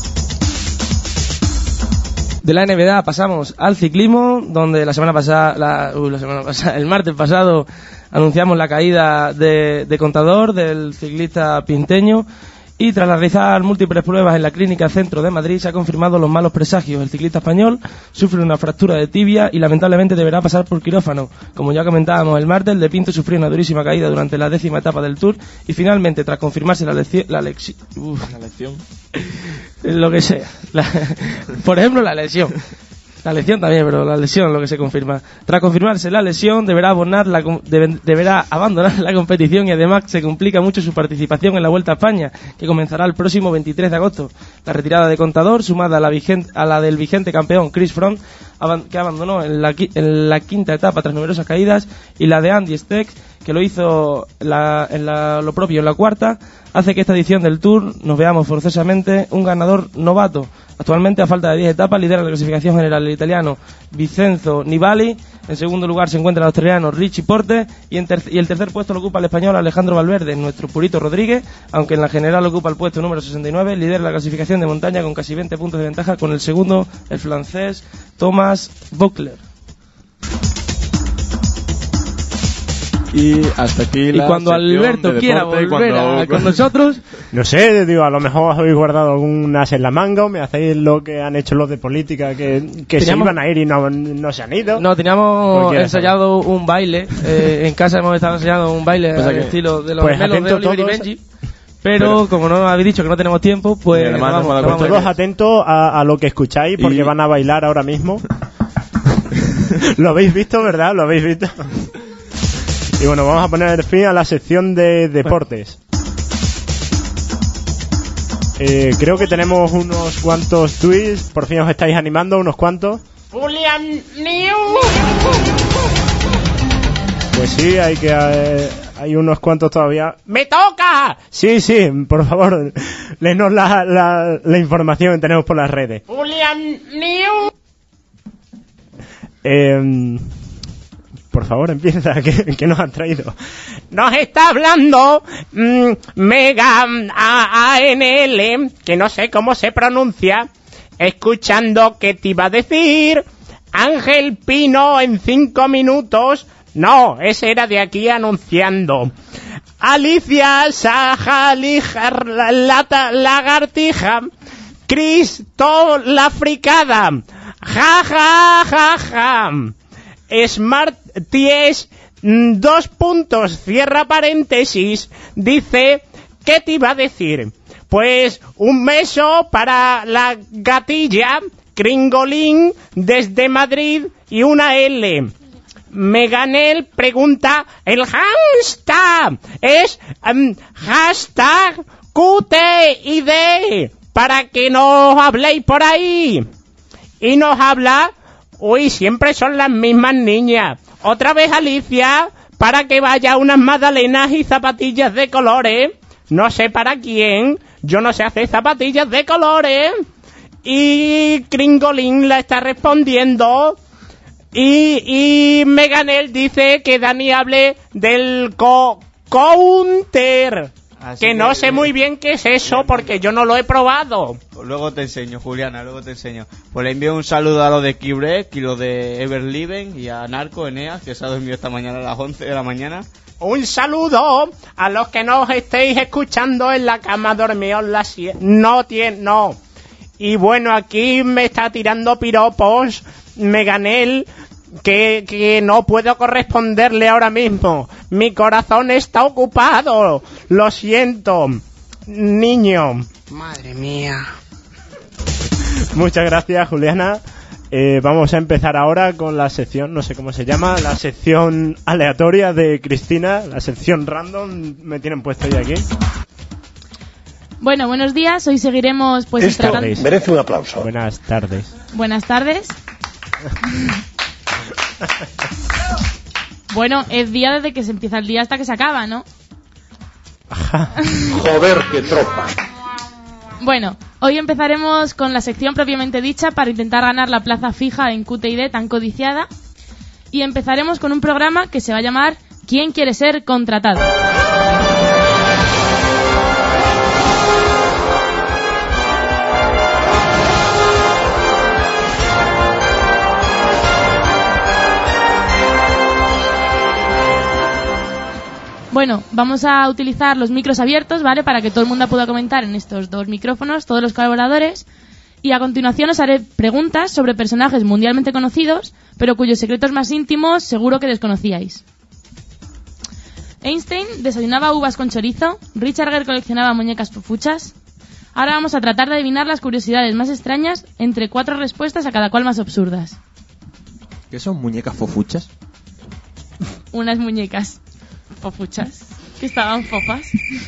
De la N B A pasamos al ciclismo, donde la semana pasada, la, uy, la semana pasada, el martes pasado anunciamos la caída de, de Contador, del ciclista pinteño, y tras realizar múltiples pruebas en la Clínica Centro de Madrid se han confirmado los malos presagios. El ciclista español sufre una fractura de tibia y lamentablemente deberá pasar por quirófano. Como ya comentábamos el martes, el de Pinto sufrió una durísima caída durante la décima etapa del Tour y finalmente, tras confirmarse la lección, la, lexi- uf, la lección, lo que sea, la, por ejemplo la lesión. La lesión también, pero la lesión lo que se confirma. Tras confirmarse la lesión, deberá abonar la, debe, deberá abandonar la competición y además se complica mucho su participación en la Vuelta a España, que comenzará el próximo veintitrés de agosto. La retirada de Contador, sumada a la, vigente, a la del vigente campeón Chris Froome, que abandonó en la, en la quinta etapa tras numerosas caídas, y la de Andy Steck, que lo hizo la, en la, lo propio en la cuarta, hace que esta edición del Tour nos veamos forzosamente un ganador novato. Actualmente, a falta de diez etapas, lidera la clasificación general el italiano Vincenzo Nibali. En segundo lugar se encuentra el australiano Richie Porte y, en ter- y el tercer puesto lo ocupa el español Alejandro Valverde, nuestro Purito Rodríguez, aunque en la general ocupa el puesto número sesenta y nueve, lidera la clasificación de montaña con casi veinte puntos de ventaja con el segundo, el francés Thomas Voeckler. Y hasta aquí la Y cuando Alberto de quiera volver cuando... a, con nosotros, no sé, digo, a lo mejor os habéis guardado algunas en la manga o me hacéis lo que han hecho los de política, que, que se iban a ir y no, no se han ido. No, teníamos Cualquiera ensayado sabe. un baile, eh, en casa hemos estado ensayando un baile Pues al que, estilo de los pues gemelos de Oliver y todos, Benji. Pero, pero como no habéis dicho que no tenemos tiempo, pues además, vamos, vamos, vamos todos atentos a, a lo que escucháis porque y... van a bailar ahora mismo. Lo habéis visto, ¿verdad? Lo habéis visto. Y bueno, vamos a poner fin a la sección de deportes. Eh, creo que tenemos unos cuantos tweets. Por fin os estáis animando, unos cuantos. Julián New. Pues sí, hay que eh, hay unos cuantos todavía. ¡Me toca! Sí, sí, por favor, léenos la, la, la información que tenemos por las redes. Julián New. Eh... Por favor, empieza, ¿qué, qué nos han traído? Nos está hablando mmm, Mega A N L, que no sé cómo se pronuncia, escuchando que te iba a decir Ángel Pino en cinco minutos. No, ese era de aquí anunciando. Alicia Sajalija la Lagartija, Cristo la Fricada, ja ja ja ja. Smart Ties, dos puntos, cierra paréntesis, dice, ¿qué te iba a decir? Pues un beso para la gatilla, Kringolín, desde Madrid, y una L. Meganel pregunta, el hashtag es um, hashtag Q T I D, para que nos habléis por ahí. Y nos habla... Uy, siempre son las mismas niñas. Otra vez Alicia, para que vaya unas magdalenas y zapatillas de colores. No sé para quién. Yo no sé hacer zapatillas de colores. Y Kringolín la está respondiendo. Y, y Meganel dice que Dani hable del co counter. Así que no que... sé muy bien qué es eso porque yo no lo he probado. Luego te enseño, Juliana, luego te enseño. Pues le envío un saludo a los de Kibrek y los de Everliven y a Narco Eneas, que se ha dormido esta mañana a las once de la mañana. Un saludo a los que nos estéis escuchando en la cama dormidos la sie- No tiene, no. Y bueno, aquí me está tirando piropos Meganel, que, que no puedo corresponderle ahora mismo. Mi corazón está ocupado. Lo siento, niño. Madre mía. Muchas gracias, Juliana. Eh, vamos a empezar ahora con la sección, no sé cómo se llama, la sección aleatoria de Cristina, la sección random, me tienen puesto ya aquí. Bueno, buenos días, hoy seguiremos pues Esto tratando... merece un aplauso. Buenas tardes. Buenas tardes. Bueno, es día desde que se empieza el día hasta que se acaba, ¿no? Joder, qué tropa. Bueno, hoy empezaremos con la sección propiamente dicha para intentar ganar la plaza fija en Q T I D tan codiciada. Y empezaremos con un programa que se va a llamar ¿Quién quiere ser contratado? Bueno, vamos a utilizar los micros abiertos, ¿vale? Para que todo el mundo pueda comentar en estos dos micrófonos, todos los colaboradores. Y a continuación os haré preguntas sobre personajes mundialmente conocidos, pero cuyos secretos más íntimos seguro que desconocíais. Einstein desayunaba uvas con chorizo, Richard Gere coleccionaba muñecas fofuchas. Ahora vamos a tratar de adivinar las curiosidades más extrañas entre cuatro respuestas a cada cual más absurdas. ¿Qué son muñecas fofuchas? Unas muñecas fofuchas que estaban fofas.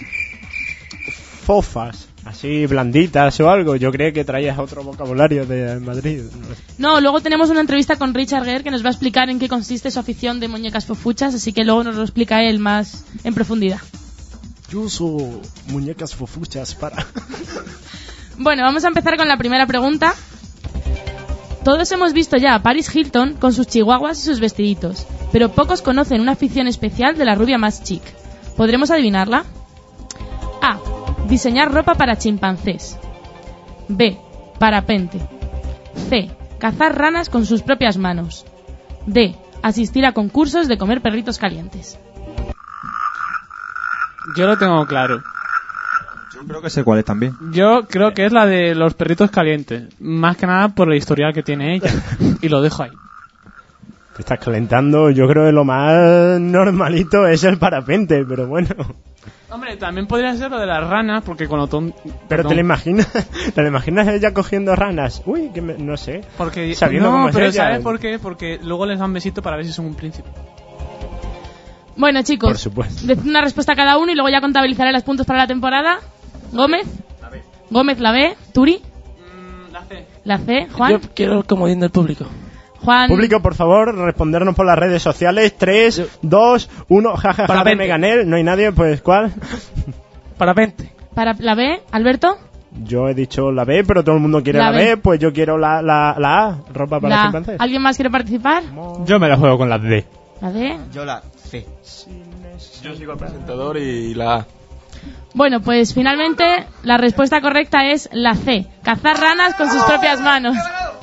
Fofas, así blanditas o algo. Yo creía que traías otro vocabulario de Madrid. No, luego tenemos una entrevista con Richard Gere que nos va a explicar en qué consiste su afición de muñecas fofuchas, así que luego nos lo explica él más en profundidad. Yo uso muñecas fofuchas para... Bueno, vamos a empezar con la primera pregunta. Todos hemos visto ya a Paris Hilton con sus chihuahuas y sus vestiditos, pero pocos conocen una afición especial de la rubia más chic. ¿Podremos adivinarla? A. Diseñar ropa para chimpancés. B. Parapente. C. Cazar ranas con sus propias manos. D. Asistir a concursos de comer perritos calientes. Yo lo tengo claro. Yo creo que sé cuál es también. Yo creo que es la de los perritos calientes. Más que nada por la historial que tiene ella. Y lo dejo ahí. Te estás calentando. Yo creo que lo más normalito es el parapente, pero bueno. Hombre, también podría ser lo de las ranas, porque cuando... Ton... Pero Perdón. te lo imaginas, te lo imaginas ella cogiendo ranas. Uy, que me, no sé. Porque sabiendo no, cómo es pero ella. ¿sabes por qué? Porque luego les dan besito para ver si son un príncipe. Bueno, chicos, por supuesto, decid una respuesta cada uno y luego ya contabilizaré los puntos para la temporada. Gómez. La B. Gómez, la B. Turi. Mm, la C. La C. Juan. Yo quiero el comodín del público. Juan. Público, por favor, respondernos por las redes sociales. tres, dos, uno, jajaja, ja, ja, de Meganel. No hay nadie, pues ¿cuál? Parapente. Para la B. Alberto. Yo he dicho la B, pero todo el mundo quiere La la, B. B, pues yo quiero la, la, la A. Ropa para La A. chimpancés. ¿Alguien más quiere participar? Yo me la juego con la D. La D. Yo la C. Yo sigo al presentador y la A. Bueno, pues finalmente la respuesta correcta es la C. Cazar ranas con sus propias manos.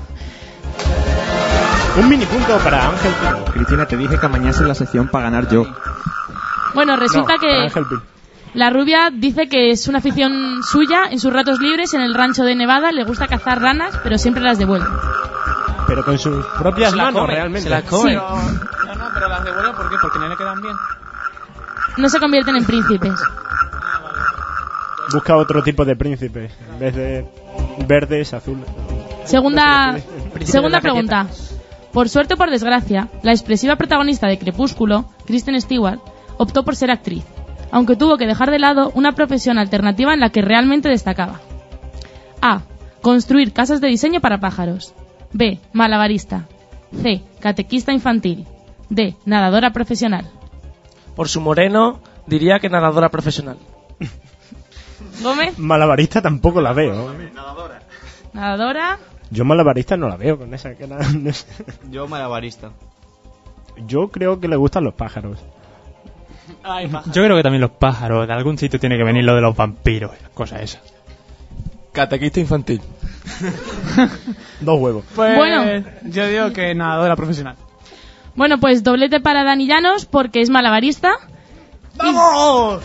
Un mini punto para Ángel. Cristina, te dije que amañase la sección para ganar yo. Bueno, resulta No, para que Ángel Pi. la rubia dice que es una afición suya. En sus ratos libres en el rancho de Nevada le gusta cazar ranas, pero siempre las devuelve. Pero con sus propias Se la manos, come, realmente. se la come. Sí. No, no, pero las devuelve ¿por qué? Porque no le quedan bien. No se convierten en príncipes. Busca otro tipo de príncipe. En vez de verdes, azules. Segunda, Príncipe segunda de la pregunta. Por suerte o por desgracia, la expresiva protagonista de Crepúsculo, Kristen Stewart, optó por ser actriz, aunque tuvo que dejar de lado una profesión alternativa en la que realmente destacaba. A. Construir casas de diseño para pájaros. B. Malabarista. C. Catequista infantil. D. Nadadora profesional. Por su moreno, diría que nadadora profesional. Gómez. Malabarista tampoco la veo. Nadadora. Yo malabarista no la veo con esa cara. No sé. Yo malabarista. Yo creo que le gustan los pájaros. Ay, Yo creo que también los pájaros. De algún sitio tiene que venir lo de los vampiros y las cosas esas. Catequista infantil. Dos huevos. Pues Bueno. yo digo que nadadora profesional. Bueno, pues doblete para Dani Llanos porque es malabarista. ¡Vamos!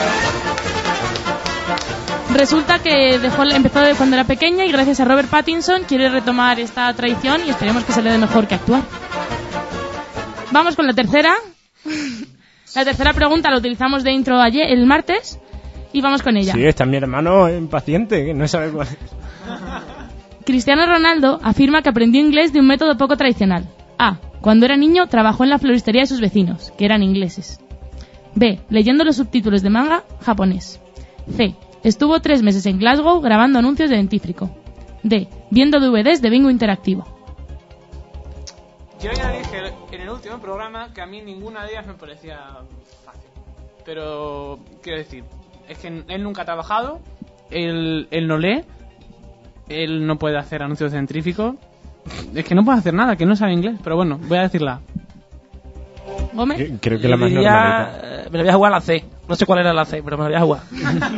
Resulta que dejó, empezó de cuando era pequeña y gracias a Robert Pattinson quiere retomar esta tradición y esperemos que se le dé mejor que actuar. Vamos con la tercera. La tercera pregunta la utilizamos de intro ayer, el martes, y vamos con ella. Sí, está mi hermano impaciente, que no sabe cuál es. Cristiano Ronaldo afirma que aprendió inglés de un método poco tradicional. A. Cuando era niño trabajó en la floristería de sus vecinos, que eran ingleses. B. Leyendo los subtítulos de manga japonés. C. Estuvo tres meses en Glasgow grabando anuncios de dentífrico. D. Viendo D V Ds de bingo interactivo. Yo ya dije en el último programa que a mí ninguna de ellas me parecía fácil. Pero, quiero decir, es que él nunca ha trabajado, él, él no lee, él no puede hacer anuncios de dentífrico. Es que no puede hacer nada, que no sabe inglés. Pero bueno, voy a decirla. Gómez. Creo que Yo la más diría, normalita. eh, me la voy a jugar a la C. No sé cuál era la C, pero me la voy a jugar.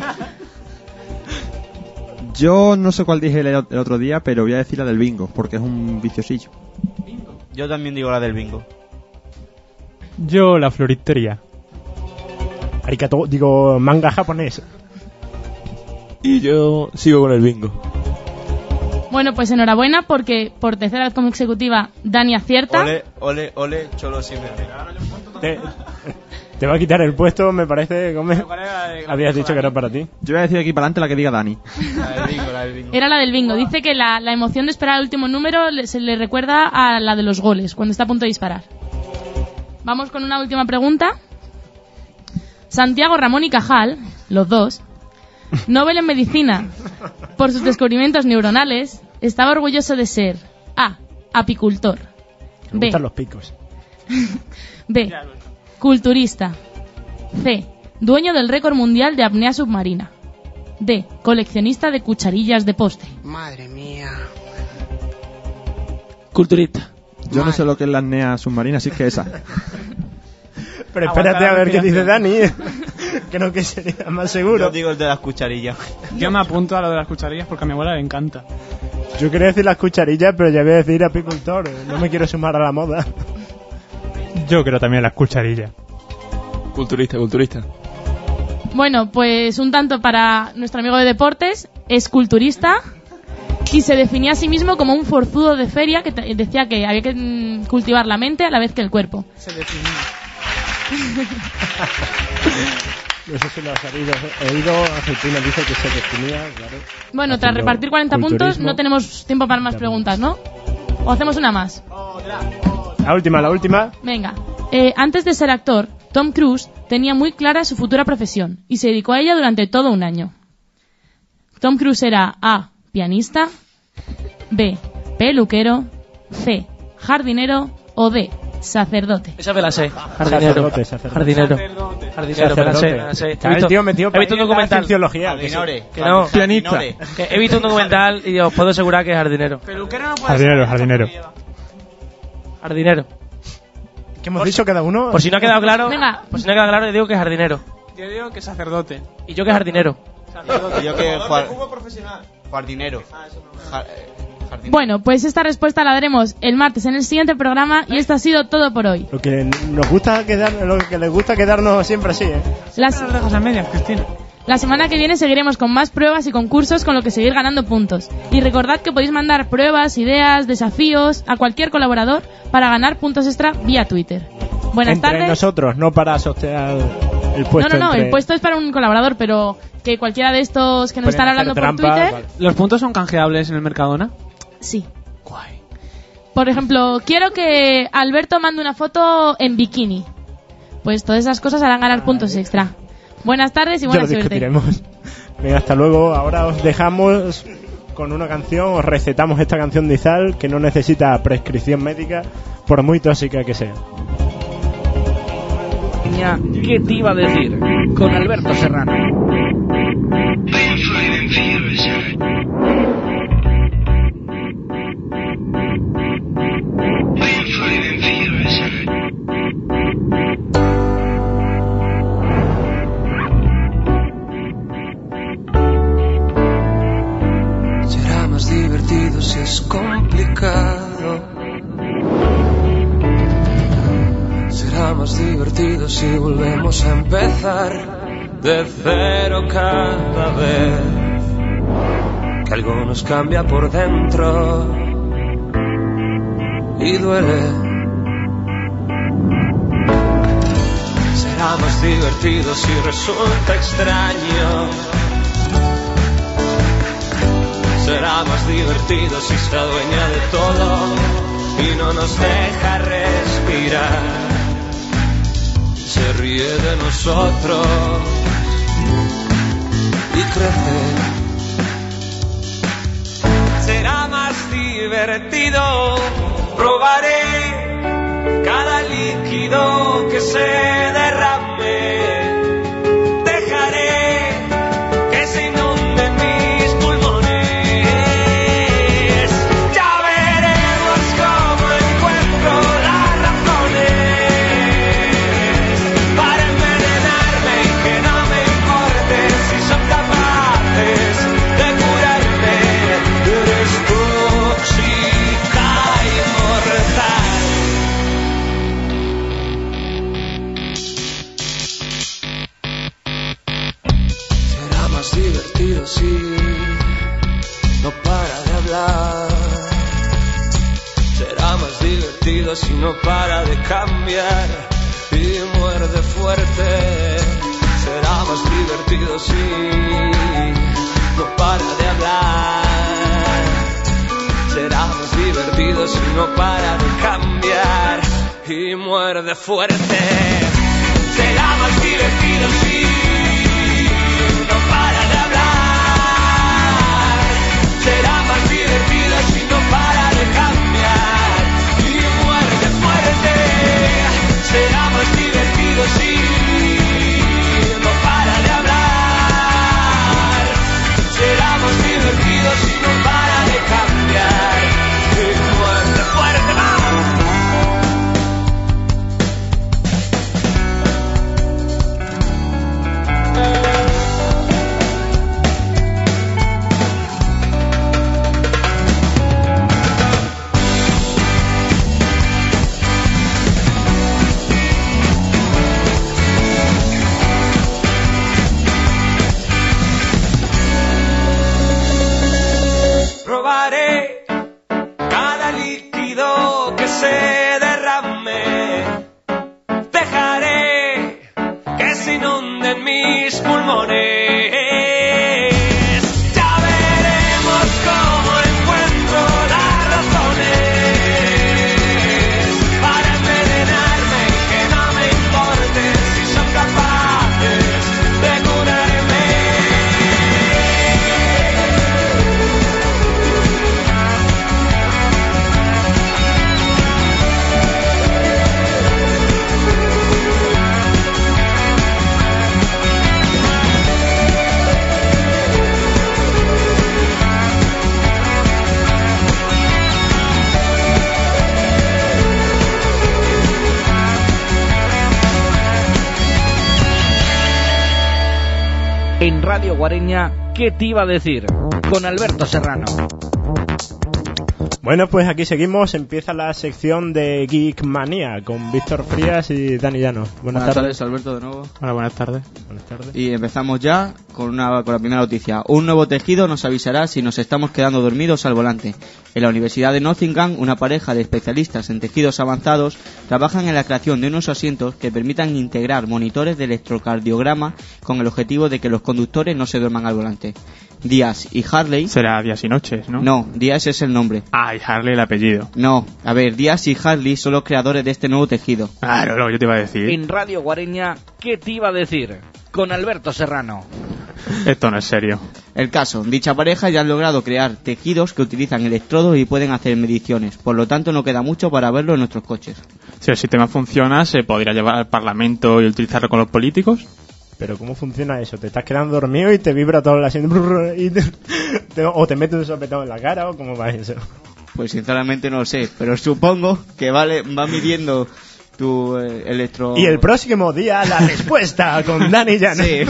Yo no sé cuál dije el, el otro día, pero voy a decir la del bingo, porque es un viciosillo. Yo también digo la del bingo. Yo la floristería. Arigato, digo, manga japonés. Y yo sigo con el bingo. Bueno, pues enhorabuena porque por tercera vez como consecutiva Dani acierta. Ole, ole, ole, Cholo Simeone. Te, te va a quitar el puesto, me parece, Gómez. Habías dicho que era para ti. Yo voy a decir aquí para adelante la que diga Dani. La del bingo, la del bingo. Era la del bingo. Dice que la, la emoción de esperar el último número le- se le recuerda a la de los goles, cuando está a punto de disparar. Vamos con una última pregunta. Santiago Ramón y Cajal, los dos, Nobel en Medicina, por sus descubrimientos neuronales, estaba orgulloso de ser A. Apicultor. Me B. gustan los picos. B. Culturista. C. Dueño del récord mundial de apnea submarina. D. Coleccionista de cucharillas de postre. Madre mía. Culturista. Yo no sé lo que es la apnea submarina, así que esa. Pero espérate a ver qué dice Dani. Creo que sería más seguro. Yo digo el de las cucharillas. Yo me apunto a lo de las cucharillas porque a mi abuela le encanta. Yo quería decir las cucharillas, pero ya voy a decir apicultor. No me quiero sumar a la moda. Yo creo también las cucharillas. Culturista, culturista. Bueno, pues un tanto para nuestro amigo de deportes, es culturista y se definía a sí mismo como un forzudo de feria que te- decía que había que mm, cultivar la mente a la vez que el cuerpo. Se definía. No sé si lo has sabido. He oído, Aceituna dice que se definía, claro. Bueno, tras haciendo repartir cuarenta puntos culturismo. no tenemos tiempo para más preguntas, ¿no? ¿O hacemos una más? La última, la última. Venga. Eh, antes de ser actor, Tom Cruise tenía muy clara su futura profesión y se dedicó a ella durante todo un año. Tom Cruise era A. Pianista, B. Peluquero, C. Jardinero o D. Sacerdote. Esa me la sé. Jardinero. Sacerdote, sacerdote. Jardinero. Jardinero, me la sé, me la sé. Está el tío metido he visto un para documental. cienciología. Jardinore. Que no. Pianista. Que he visto un documental y os puedo asegurar que es jardinero. Peluquero no puede Jardinero, ser. jardinero. Jardinero. ¿Qué hemos dicho cada uno? Por si no ha quedado claro, Venga. por si no ha quedado claro, le digo que es jardinero. Yo digo que sacerdote. Y yo que jardinero. Y yo que jugar... jardinero. Ja- eh, jardinero. Bueno, pues esta respuesta la daremos el martes en el siguiente programa y esto ha sido todo por hoy. Lo que nos gusta quedar, lo que les gusta quedarnos siempre así, ¿eh? Las- Las dejas a medias, Cristina. La semana que viene seguiremos con más pruebas y concursos con lo que seguir ganando puntos. Y recordad que podéis mandar pruebas, ideas, desafíos a cualquier colaborador para ganar puntos extra vía Twitter. Buenas Entre tardes. nosotros, no para sortear el No, puesto. no, no, entre- el puesto es para un colaborador, pero que cualquiera de estos que nos Pueden están hacer hablando por trampa, Twitter... vale. ¿Los puntos son canjeables en el Mercadona? Sí. Por ejemplo, quiero que Alberto mande una foto en bikini. Pues todas esas cosas harán ganar puntos extra. Buenas tardes y Ya lo buena suerte. discutiremos. Venga, hasta luego. Ahora os dejamos con una canción, os recetamos esta canción de Izal que no necesita prescripción médica, por muy tóxica que sea. ¿Qué te iba a decir? Con Alberto Serrano. Será más divertido si es complicado. Será más divertido si volvemos a empezar de cero cada vez que algo nos cambia por dentro y duele. Será más divertido si resulta extraño. Será más divertido si se adueña de todo y no nos deja respirar. Se ríe de nosotros y crece. Será más divertido, probaré cada líquido que se derrame. Dejaré que se inunden mis pulmones. Ya veremos cómo encuentro las razones no para de hablar. Será más divertido si no para de cambiar y muerde fuerte. Será más divertido si no para de hablar. Será más divertido si no para de cambiar y muerde fuerte. Será más divertido si no para de hablar. Será más divertido si no para de cambiar y muerde fuerte. Será más divertido si no para de hablar. Será más divertido si no para de cambiar y muerde fuerte. ¡Vamos! Probaré cada líquido que se derrame. Dejaré que se inunden mis pulmones. Ya veremos cómo encuentro las razones para envenenarme y que no me importe si son capaces de curarme. En Radio Guareña, ¿qué te iba a decir? Con Alberto Serrano. Bueno, pues aquí seguimos. Empieza la sección de Geek Manía con Víctor Frías y Dani Llano. Buenas, Buenas tardes. tardes, Alberto, de nuevo. Hola, buenas tardes. Buenas tardes. Y empezamos ya con, una, con la primera noticia. Un nuevo tejido nos avisará si nos estamos quedando dormidos al volante. En la Universidad de Nottingham, una pareja de especialistas en tejidos avanzados trabajan en la creación de unos asientos que permitan integrar monitores de electrocardiograma con el objetivo de que los conductores no se duerman al volante. Díaz y Harley... Será Díaz y Noches, ¿no? No, Díaz es el nombre. Ah, y Harley el apellido. No, a ver, Díaz y Harley son los creadores de este nuevo tejido. Claro, lo que yo te iba a decir. En Radio Guareña, ¿qué te iba a decir? Con Alberto Serrano. Esto no es serio. El caso, dicha pareja ya han logrado crear tejidos que utilizan electrodos y pueden hacer mediciones, por lo tanto no queda mucho para verlo en nuestros coches. Si el sistema funciona, ¿se podría llevar al Parlamento y utilizarlo con los políticos? Pero ¿cómo funciona eso? Te estás quedando dormido y te vibra todo el asiento y te, te, o te metes un sopetón en la cara o cómo va eso. Pues sinceramente no lo sé, pero supongo que vale va midiendo tu eh, electro... Y el próximo día la respuesta con Dani Llano. Sí.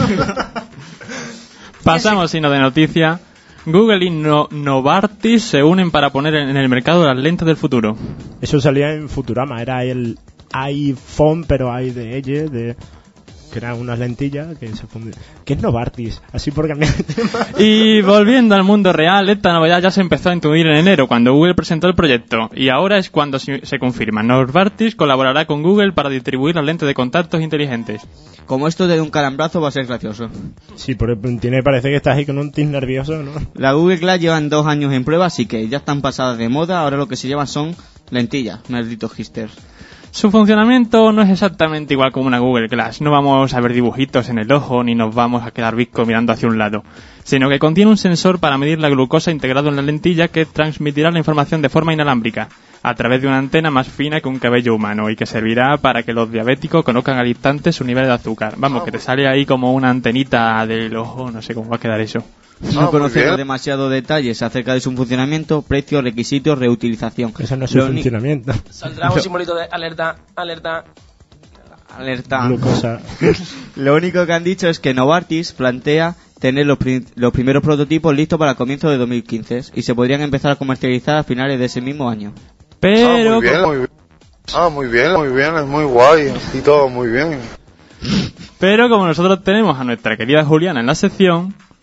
Pasamos, sino de noticia. Google y no- Novartis se unen para poner en el mercado las lentes del futuro. Eso salía en Futurama, era el iPhone, pero hay de ella, de... que eran unas lentillas que se fundían. ¿Qué es Novartis? Así por cambiar de tema. Y volviendo al mundo real, esta novedad ya se empezó a intuir en enero, cuando Google presentó el proyecto. Y ahora es cuando se se confirma. Novartis colaborará con Google para distribuir las lentes de contactos inteligentes. Como esto de un calambrazo va a ser gracioso. Sí, pero tiene, parece que estás ahí con un tic nervioso, ¿no? La Google Glass llevan dos años en prueba, así que ya están pasadas de moda. Ahora lo que se llevan son lentillas, malditos hipsters. Su funcionamiento no es exactamente igual como una Google Glass. No vamos a ver dibujitos en el ojo ni nos vamos a quedar viscos mirando hacia un lado, sino que contiene un sensor para medir la glucosa integrado en la lentilla que transmitirá la información de forma inalámbrica a través de una antena más fina que un cabello humano y que servirá para que los diabéticos conozcan al instante su nivel de azúcar. Vamos, que te sale ahí como una antenita del ojo, no sé cómo va a quedar eso. No Ah, conocemos demasiados detalles acerca de su funcionamiento, precio, requisitos, reutilización. Eso no es su Lo uni- funcionamiento. Saldrá un simbolito de alerta, alerta. Alerta. Glucosa. Lo único que han dicho es que Novartis plantea tener los, pri- los primeros prototipos listos para el comienzo de dos mil quince y se podrían empezar a comercializar a finales de ese mismo año. Pero... Ah, muy bien, muy bien. Ah, muy bien, muy bien, es muy guay y todo muy bien. Pero como nosotros tenemos a nuestra querida Juliana en la sección...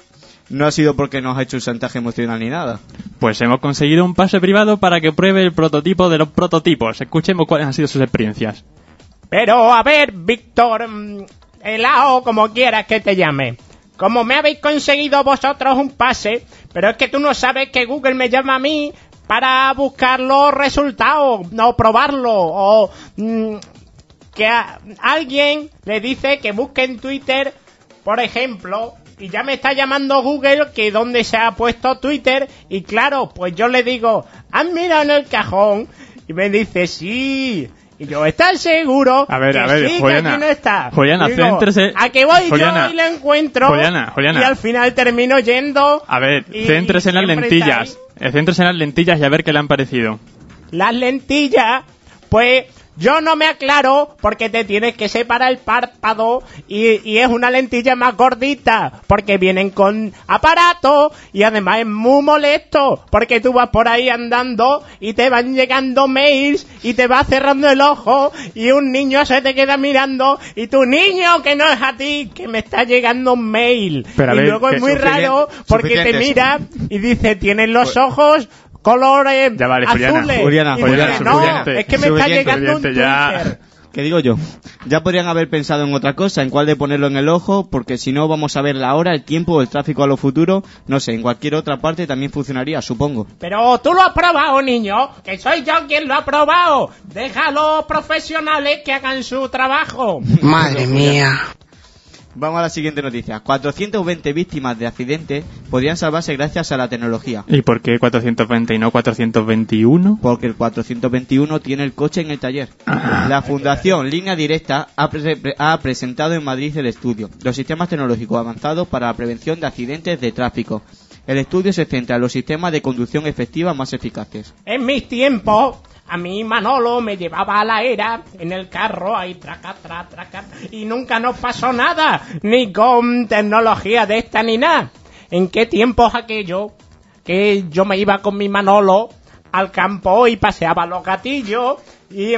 No ha sido porque nos ha hecho un chantaje emocional ni nada. Pues hemos conseguido un pase privado para que pruebe el prototipo de los prototipos. Escuchemos cuáles han sido sus experiencias. Pero, a ver, Víctor, mm, helado, como quieras que te llame. Como me habéis conseguido vosotros un pase, pero es que tú no sabes que Google me llama a mí para buscar los resultados, no probarlo, o mm, que a alguien le dice que busque en Twitter, por ejemplo, y ya me está llamando Google que dónde se ha puesto Twitter, y claro, pues yo le digo, ¿has mirado en el cajón? Y me dice, sí. Y yo, ¿estás seguro? A ver, que a ver, sí, Juliana, que aquí no está? Juliana, Digo, céntrese. ¿a qué voy Juliana, yo y lo encuentro? Juliana, Juliana. Y al final termino yendo. A ver, y, céntrese en las siempre lentillas. está ahí. Céntrese en las lentillas y a ver qué le han parecido. Las lentillas, pues yo no me aclaro porque te tienes que separar el párpado y, y es una lentilla más gordita porque vienen con aparato y además es muy molesto porque tú vas por ahí andando y te van llegando mails y te vas cerrando el ojo y un niño se te queda mirando y tu niño que no es a ti, que me está llegando un mail. Pero a y ver, luego es muy suficiente- raro porque te suficiente. mira y dice, tienes los ojos colores Ya vale, Juliana. azules. Juliana, Y Juliana, dice, no, suficiente. es que me está Suficiente, llegando un suficiente, ya. Twitter. ¿Qué digo yo? Ya podrían haber pensado en otra cosa, en cuál de ponerlo en el ojo, porque si no vamos a ver la hora, el tiempo, el tráfico a lo futuro, no sé, en cualquier otra parte también funcionaría, supongo. Pero tú lo has probado, niño, que soy yo quien lo ha probado. Deja a los profesionales que hagan su trabajo. Madre mía. Vamos a la siguiente noticia. cuatrocientas veinte víctimas de accidentes podrían salvarse gracias a la tecnología. ¿Y por qué cuatrocientos veinte y no cuatrocientos veintiuno? Porque el cuatrocientos veintiuno tiene el coche en el taller. La Fundación Línea Directa ha, pre- pre- ha presentado en Madrid el estudio, los sistemas tecnológicos avanzados para la prevención de accidentes de tráfico. El estudio se centra en los sistemas de conducción efectiva más eficaces. En mis tiempos, a mí Manolo me llevaba a la era en el carro, ahí traca, traca, traca, y nunca nos pasó nada, ni con tecnología de esta ni nada. ¿En qué tiempos aquello que yo me iba con mi Manolo al campo y paseaba los gatillos y,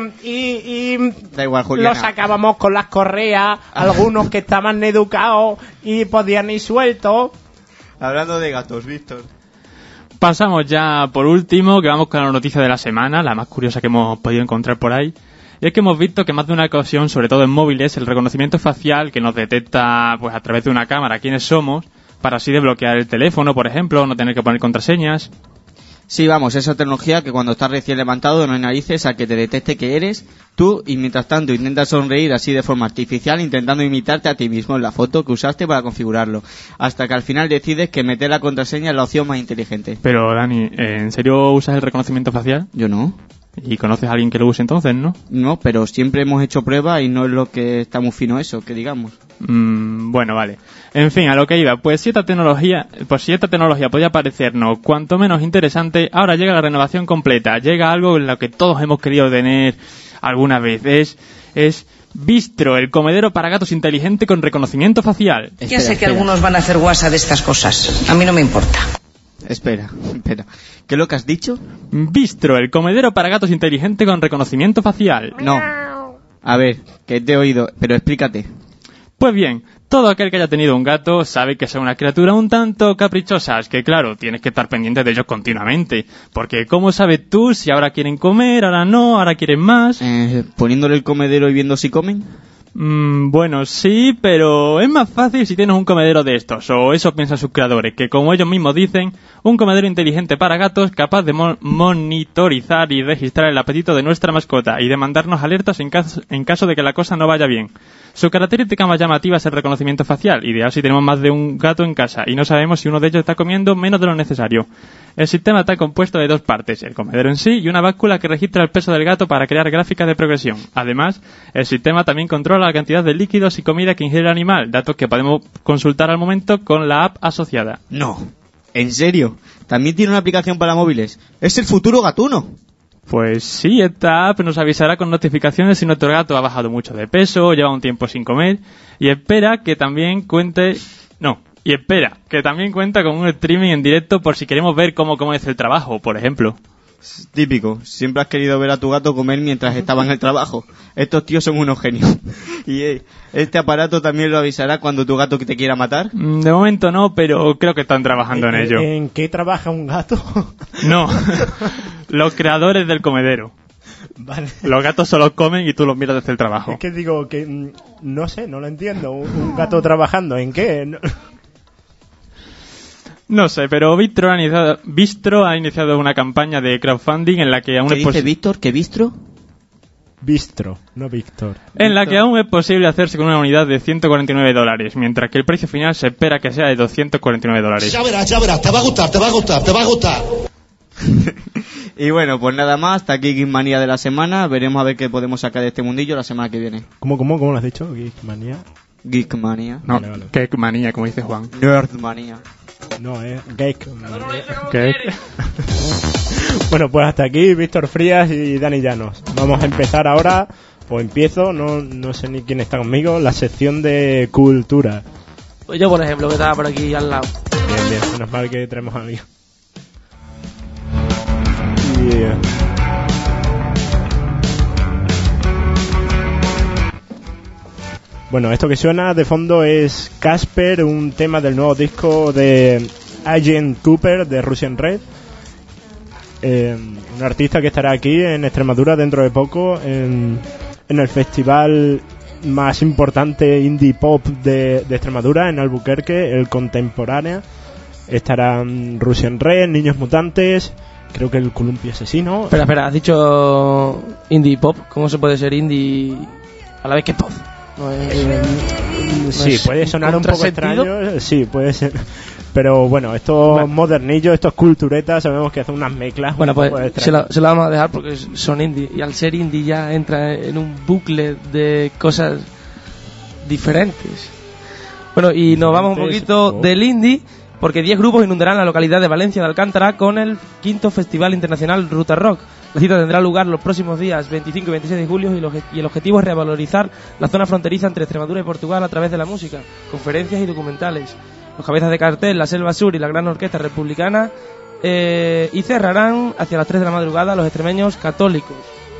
y, y Da igual, Juliana. los sacábamos con las correas, algunos que estaban educados y podían ir sueltos? Hablando de gatos, Víctor. Pasamos ya por último, que vamos con la noticia de la semana, la más curiosa que hemos podido encontrar por ahí. Y es que hemos visto que más de una ocasión, sobre todo en móviles, el reconocimiento facial que nos detecta pues a través de una cámara quiénes somos, para así desbloquear el teléfono, por ejemplo, no tener que poner contraseñas. Sí, vamos, esa tecnología que cuando estás recién levantado no hay narices a que te detecte que eres tú y mientras tanto intentas sonreír así de forma artificial intentando imitarte a ti mismo en la foto que usaste para configurarlo, hasta que al final decides que meter la contraseña es la opción más inteligente. Pero, Dani, ¿en serio usas el reconocimiento facial? Yo no. ¿Y conoces a alguien que lo use entonces, no? No, pero siempre hemos hecho pruebas y no es lo que está muy fino eso, que digamos. Mm, bueno, vale. En fin, a lo que iba, pues si esta tecnología, pues si esta tecnología podía parecernos cuanto menos interesante, ahora llega la renovación completa, llega algo en lo que todos hemos querido tener alguna vez, es, es Bistro, el comedero para gatos inteligente con reconocimiento facial. Ya sé que algunos van a hacer guasa de estas cosas, a mí no me importa. Espera, espera. ¿Qué es lo que has dicho? Bistro, el comedero para gatos inteligente con reconocimiento facial. No. A ver, que te he oído, pero explícate. Pues bien, todo aquel que haya tenido un gato sabe que son una criatura un tanto caprichosas, que claro, tienes que estar pendiente de ellos continuamente, porque ¿cómo sabes tú si ahora quieren comer, ahora no, ahora quieren más? Eh, ¿Poniéndole el comedero y viendo si comen? Mm, bueno, sí, pero es más fácil si tienes un comedero de estos, o eso piensan sus creadores, que como ellos mismos dicen, un comedero inteligente para gatos capaz de mo- monitorizar y registrar el apetito de nuestra mascota y de mandarnos alertas en caso, en caso de que la cosa no vaya bien. Su característica más llamativa es el reconocimiento facial, ideal si tenemos más de un gato en casa y no sabemos si uno de ellos está comiendo menos de lo necesario. El sistema está compuesto de dos partes, el comedero en sí y una báscula que registra el peso del gato para crear gráficas de progresión. Además, el sistema también controla la cantidad de líquidos y comida que ingiere el animal, datos que podemos consultar al momento con la app asociada. No. ¿En serio? ¿También tiene una aplicación para móviles? ¡Es el futuro gatuno! Pues sí, esta app nos avisará con notificaciones si nuestro gato ha bajado mucho de peso, lleva un tiempo sin comer y espera que también cuente... No, y espera, que también cuenta con un streaming en directo por si queremos ver cómo, cómo es el trabajo, por ejemplo. Típico, siempre has querido ver a tu gato comer mientras estaba en el trabajo. Estos tíos son unos genios. Y eh, este aparato también lo avisará cuando tu gato te quiera matar. De momento no, pero creo que están trabajando en ¿En, ello. ¿En qué trabaja un gato? No, los creadores del comedero. Vale. Los gatos solo comen y tú los miras desde el trabajo. Es que digo que mm, no sé, no lo entiendo. Un, un gato trabajando, ¿en qué? No. No sé, pero Bistro ha, iniciado, Bistro ha iniciado una campaña de crowdfunding en la que aún ¿Qué es dice posible... Víctor? ¿Qué Bistro? Bistro, no Víctor. En la que aún es posible hacerse con una unidad de ciento cuarenta y nueve dólares, mientras que el precio final se espera que sea de doscientos cuarenta y nueve dólares. Ya verás, ya verás, te va a gustar, te va a gustar, te va a gustar. Y bueno, pues nada más, hasta aquí Geekmanía de la semana. Veremos a ver qué podemos sacar de este mundillo la semana que viene. ¿Cómo, cómo, cómo lo has dicho? Geekmanía. Geekmanía. No, vale, vale. Geekmanía, como dice Juan. Nerdmanía. No, es Geekmanía. Geek. Bueno, pues hasta aquí Víctor Frías y Dani Llanos. Vamos a empezar ahora, o empiezo, no, no sé ni quién está conmigo, la sección de cultura. Pues yo, por ejemplo, que estaba por aquí al lado. Bien, bien, menos mal que tenemos a alguien. Yeah. Bueno, esto que suena de fondo es Casper, un tema del nuevo disco de Agent Cooper de Russian Red, eh, un artista que estará aquí en Extremadura dentro de poco en, en el festival más importante indie pop de, de Extremadura, en Albuquerque, el Contemporánea. Estarán Russian Red, Niños Mutantes, creo que el Columpio Asesino. Espera, espera, has dicho indie pop. ¿Cómo se puede ser indie a la vez que pop? No es, no sí, es puede sonar un poco contrasentido. extraño. Sí, puede ser. Pero bueno, estos bueno. modernillos, estos culturetas, sabemos que hacen unas mezclas. Bueno, un pues se la, se la vamos a dejar porque son indie. Y al ser indie ya entra en un bucle de cosas diferentes. Bueno, y nos vamos un poquito oh. del indie, porque diez grupos inundarán la localidad de Valencia de Alcántara con el quinto Festival Internacional Ruta Rock. La cita tendrá lugar los próximos días veinticinco y veintiséis de julio y, lo, y el objetivo es revalorizar la zona fronteriza entre Extremadura y Portugal a través de la música, conferencias y documentales. Los cabezas de cartel, la Selva Sur y la Gran Orquesta Republicana eh, y cerrarán hacia las tres de la madrugada los extremeños católicos.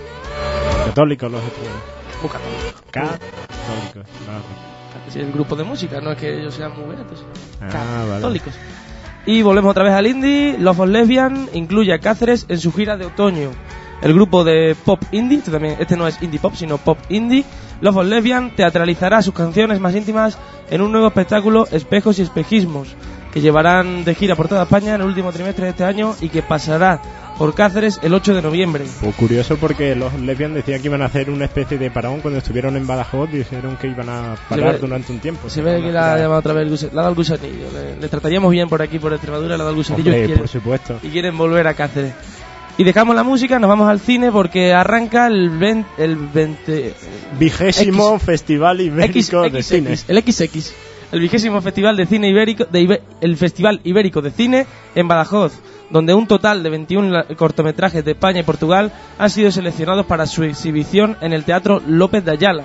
Católicos los extremeños. Muy católicos. Católicos. Es el grupo de música, no es que ellos sean muy beatos. Ah, católicos. Vale. Y volvemos otra vez al indie. Love of Lesbian incluye a Cáceres en su gira de otoño. El grupo de pop indie, este, también, este no es indie pop, sino pop indie, Love of Lesbian teatralizará sus canciones más íntimas en un nuevo espectáculo, Espejos y Espejismos, que llevarán de gira por toda España en el último trimestre de este año y que pasará por Cáceres el ocho de noviembre. Pues curioso, porque los Lesbian decían que iban a hacer una especie de parón cuando estuvieron en Badajoz, dijeron que iban a parar ve, durante un tiempo. Se ve que la ha llamado otra vez el gusanillo, le ha dado el gusanillo. Le, le trataríamos bien por aquí, por Extremadura, le ha dado el gusanillo. Hombre, y quieren, por supuesto. Y quieren volver a Cáceres. Y dejamos la música, nos vamos al cine porque arranca el veinte, el veinte vigésimo X, Festival Ibérico X, de X, Cine. X, el equis equis, el vigésimo Festival de Cine Ibérico, de Ibe, el Festival Ibérico de Cine en Badajoz, donde un total de veintiún cortometrajes de España y Portugal han sido seleccionados para su exhibición en el Teatro López de Ayala.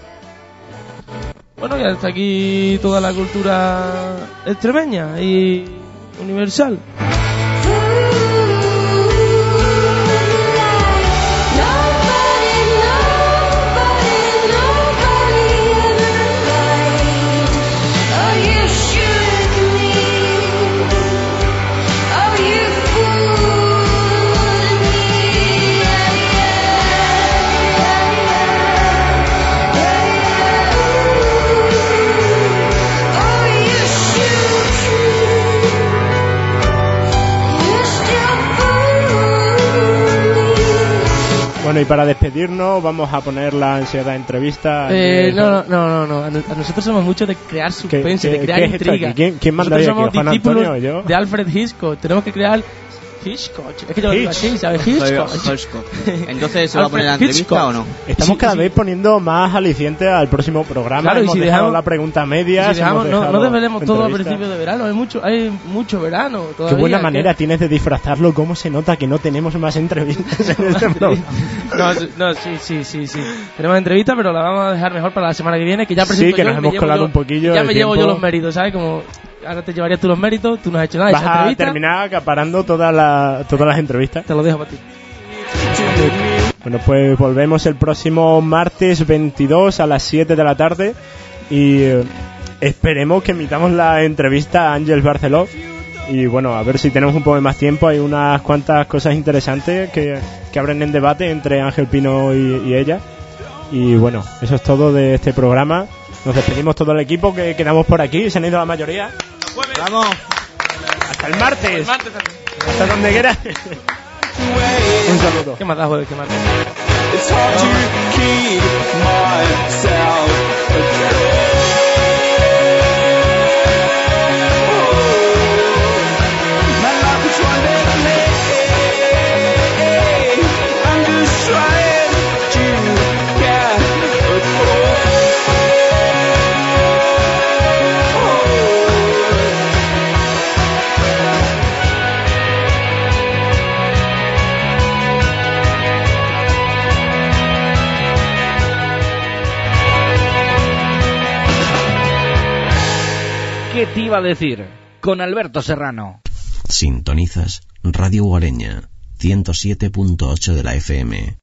Bueno, ya está aquí toda la cultura extremeña y universal. Bueno, y para despedirnos vamos a poner la ansiedad entrevista. Eh, no, no, no, no, a nosotros somos mucho de crear suspense, de crear intriga. ¿Quién, quién manda ahí aquí? ¿Juan Antonio o yo? De Alfred Hitchcock, tenemos que crear Hitchcock. Es que yo lo digo así, ¿sabes? Hitchcock. Entonces, ¿se va a poner la entrevista Hitchcock. o no? Estamos sí, cada sí. vez poniendo más aliciente al próximo programa. Claro, hemos y si dejado dejamos, la pregunta media. Si dejamos, no, no desvelemos todo al principio de verano. Hay mucho, hay mucho verano todavía. Qué buena que... manera tienes de disfrazarlo. ¿Cómo se nota que no tenemos más entrevistas en este programa? No, no, sí, sí, sí, sí. Tenemos entrevista, pero la vamos a dejar mejor para la semana que viene, que ya presento Sí, que yo, nos hemos colado yo, un poquillo. Ya me tiempo. llevo yo los méritos, ¿sabes? Como ahora te llevarías tú los méritos, tú no has hecho nada. Vas esa a entrevista, terminar acaparando toda la, todas las entrevistas. te lo dejo para ti. Bueno, pues volvemos el próximo martes veintidós a las siete de la tarde y eh, esperemos que emitamos la entrevista a Ángel Barceló. Y bueno, a ver si tenemos un poco de más tiempo. Hay unas cuantas cosas interesantes que, que abren en debate entre Ángel Pino y, y ella. Y bueno, eso es todo de este programa. Nos despedimos todo el equipo que quedamos por aquí. Se han ido la mayoría. ¡Vamos! Hasta el martes. Hasta donde quiera. Un saludo. ¿Qué más da, joder? ¿Qué más da? It's hard to keep myself. My life is one big play. I'm just trying to get ¿Qué te iba a decir? Con Alberto Serrano. Sintonizas Radio Guareña, ciento siete punto ocho de la F M.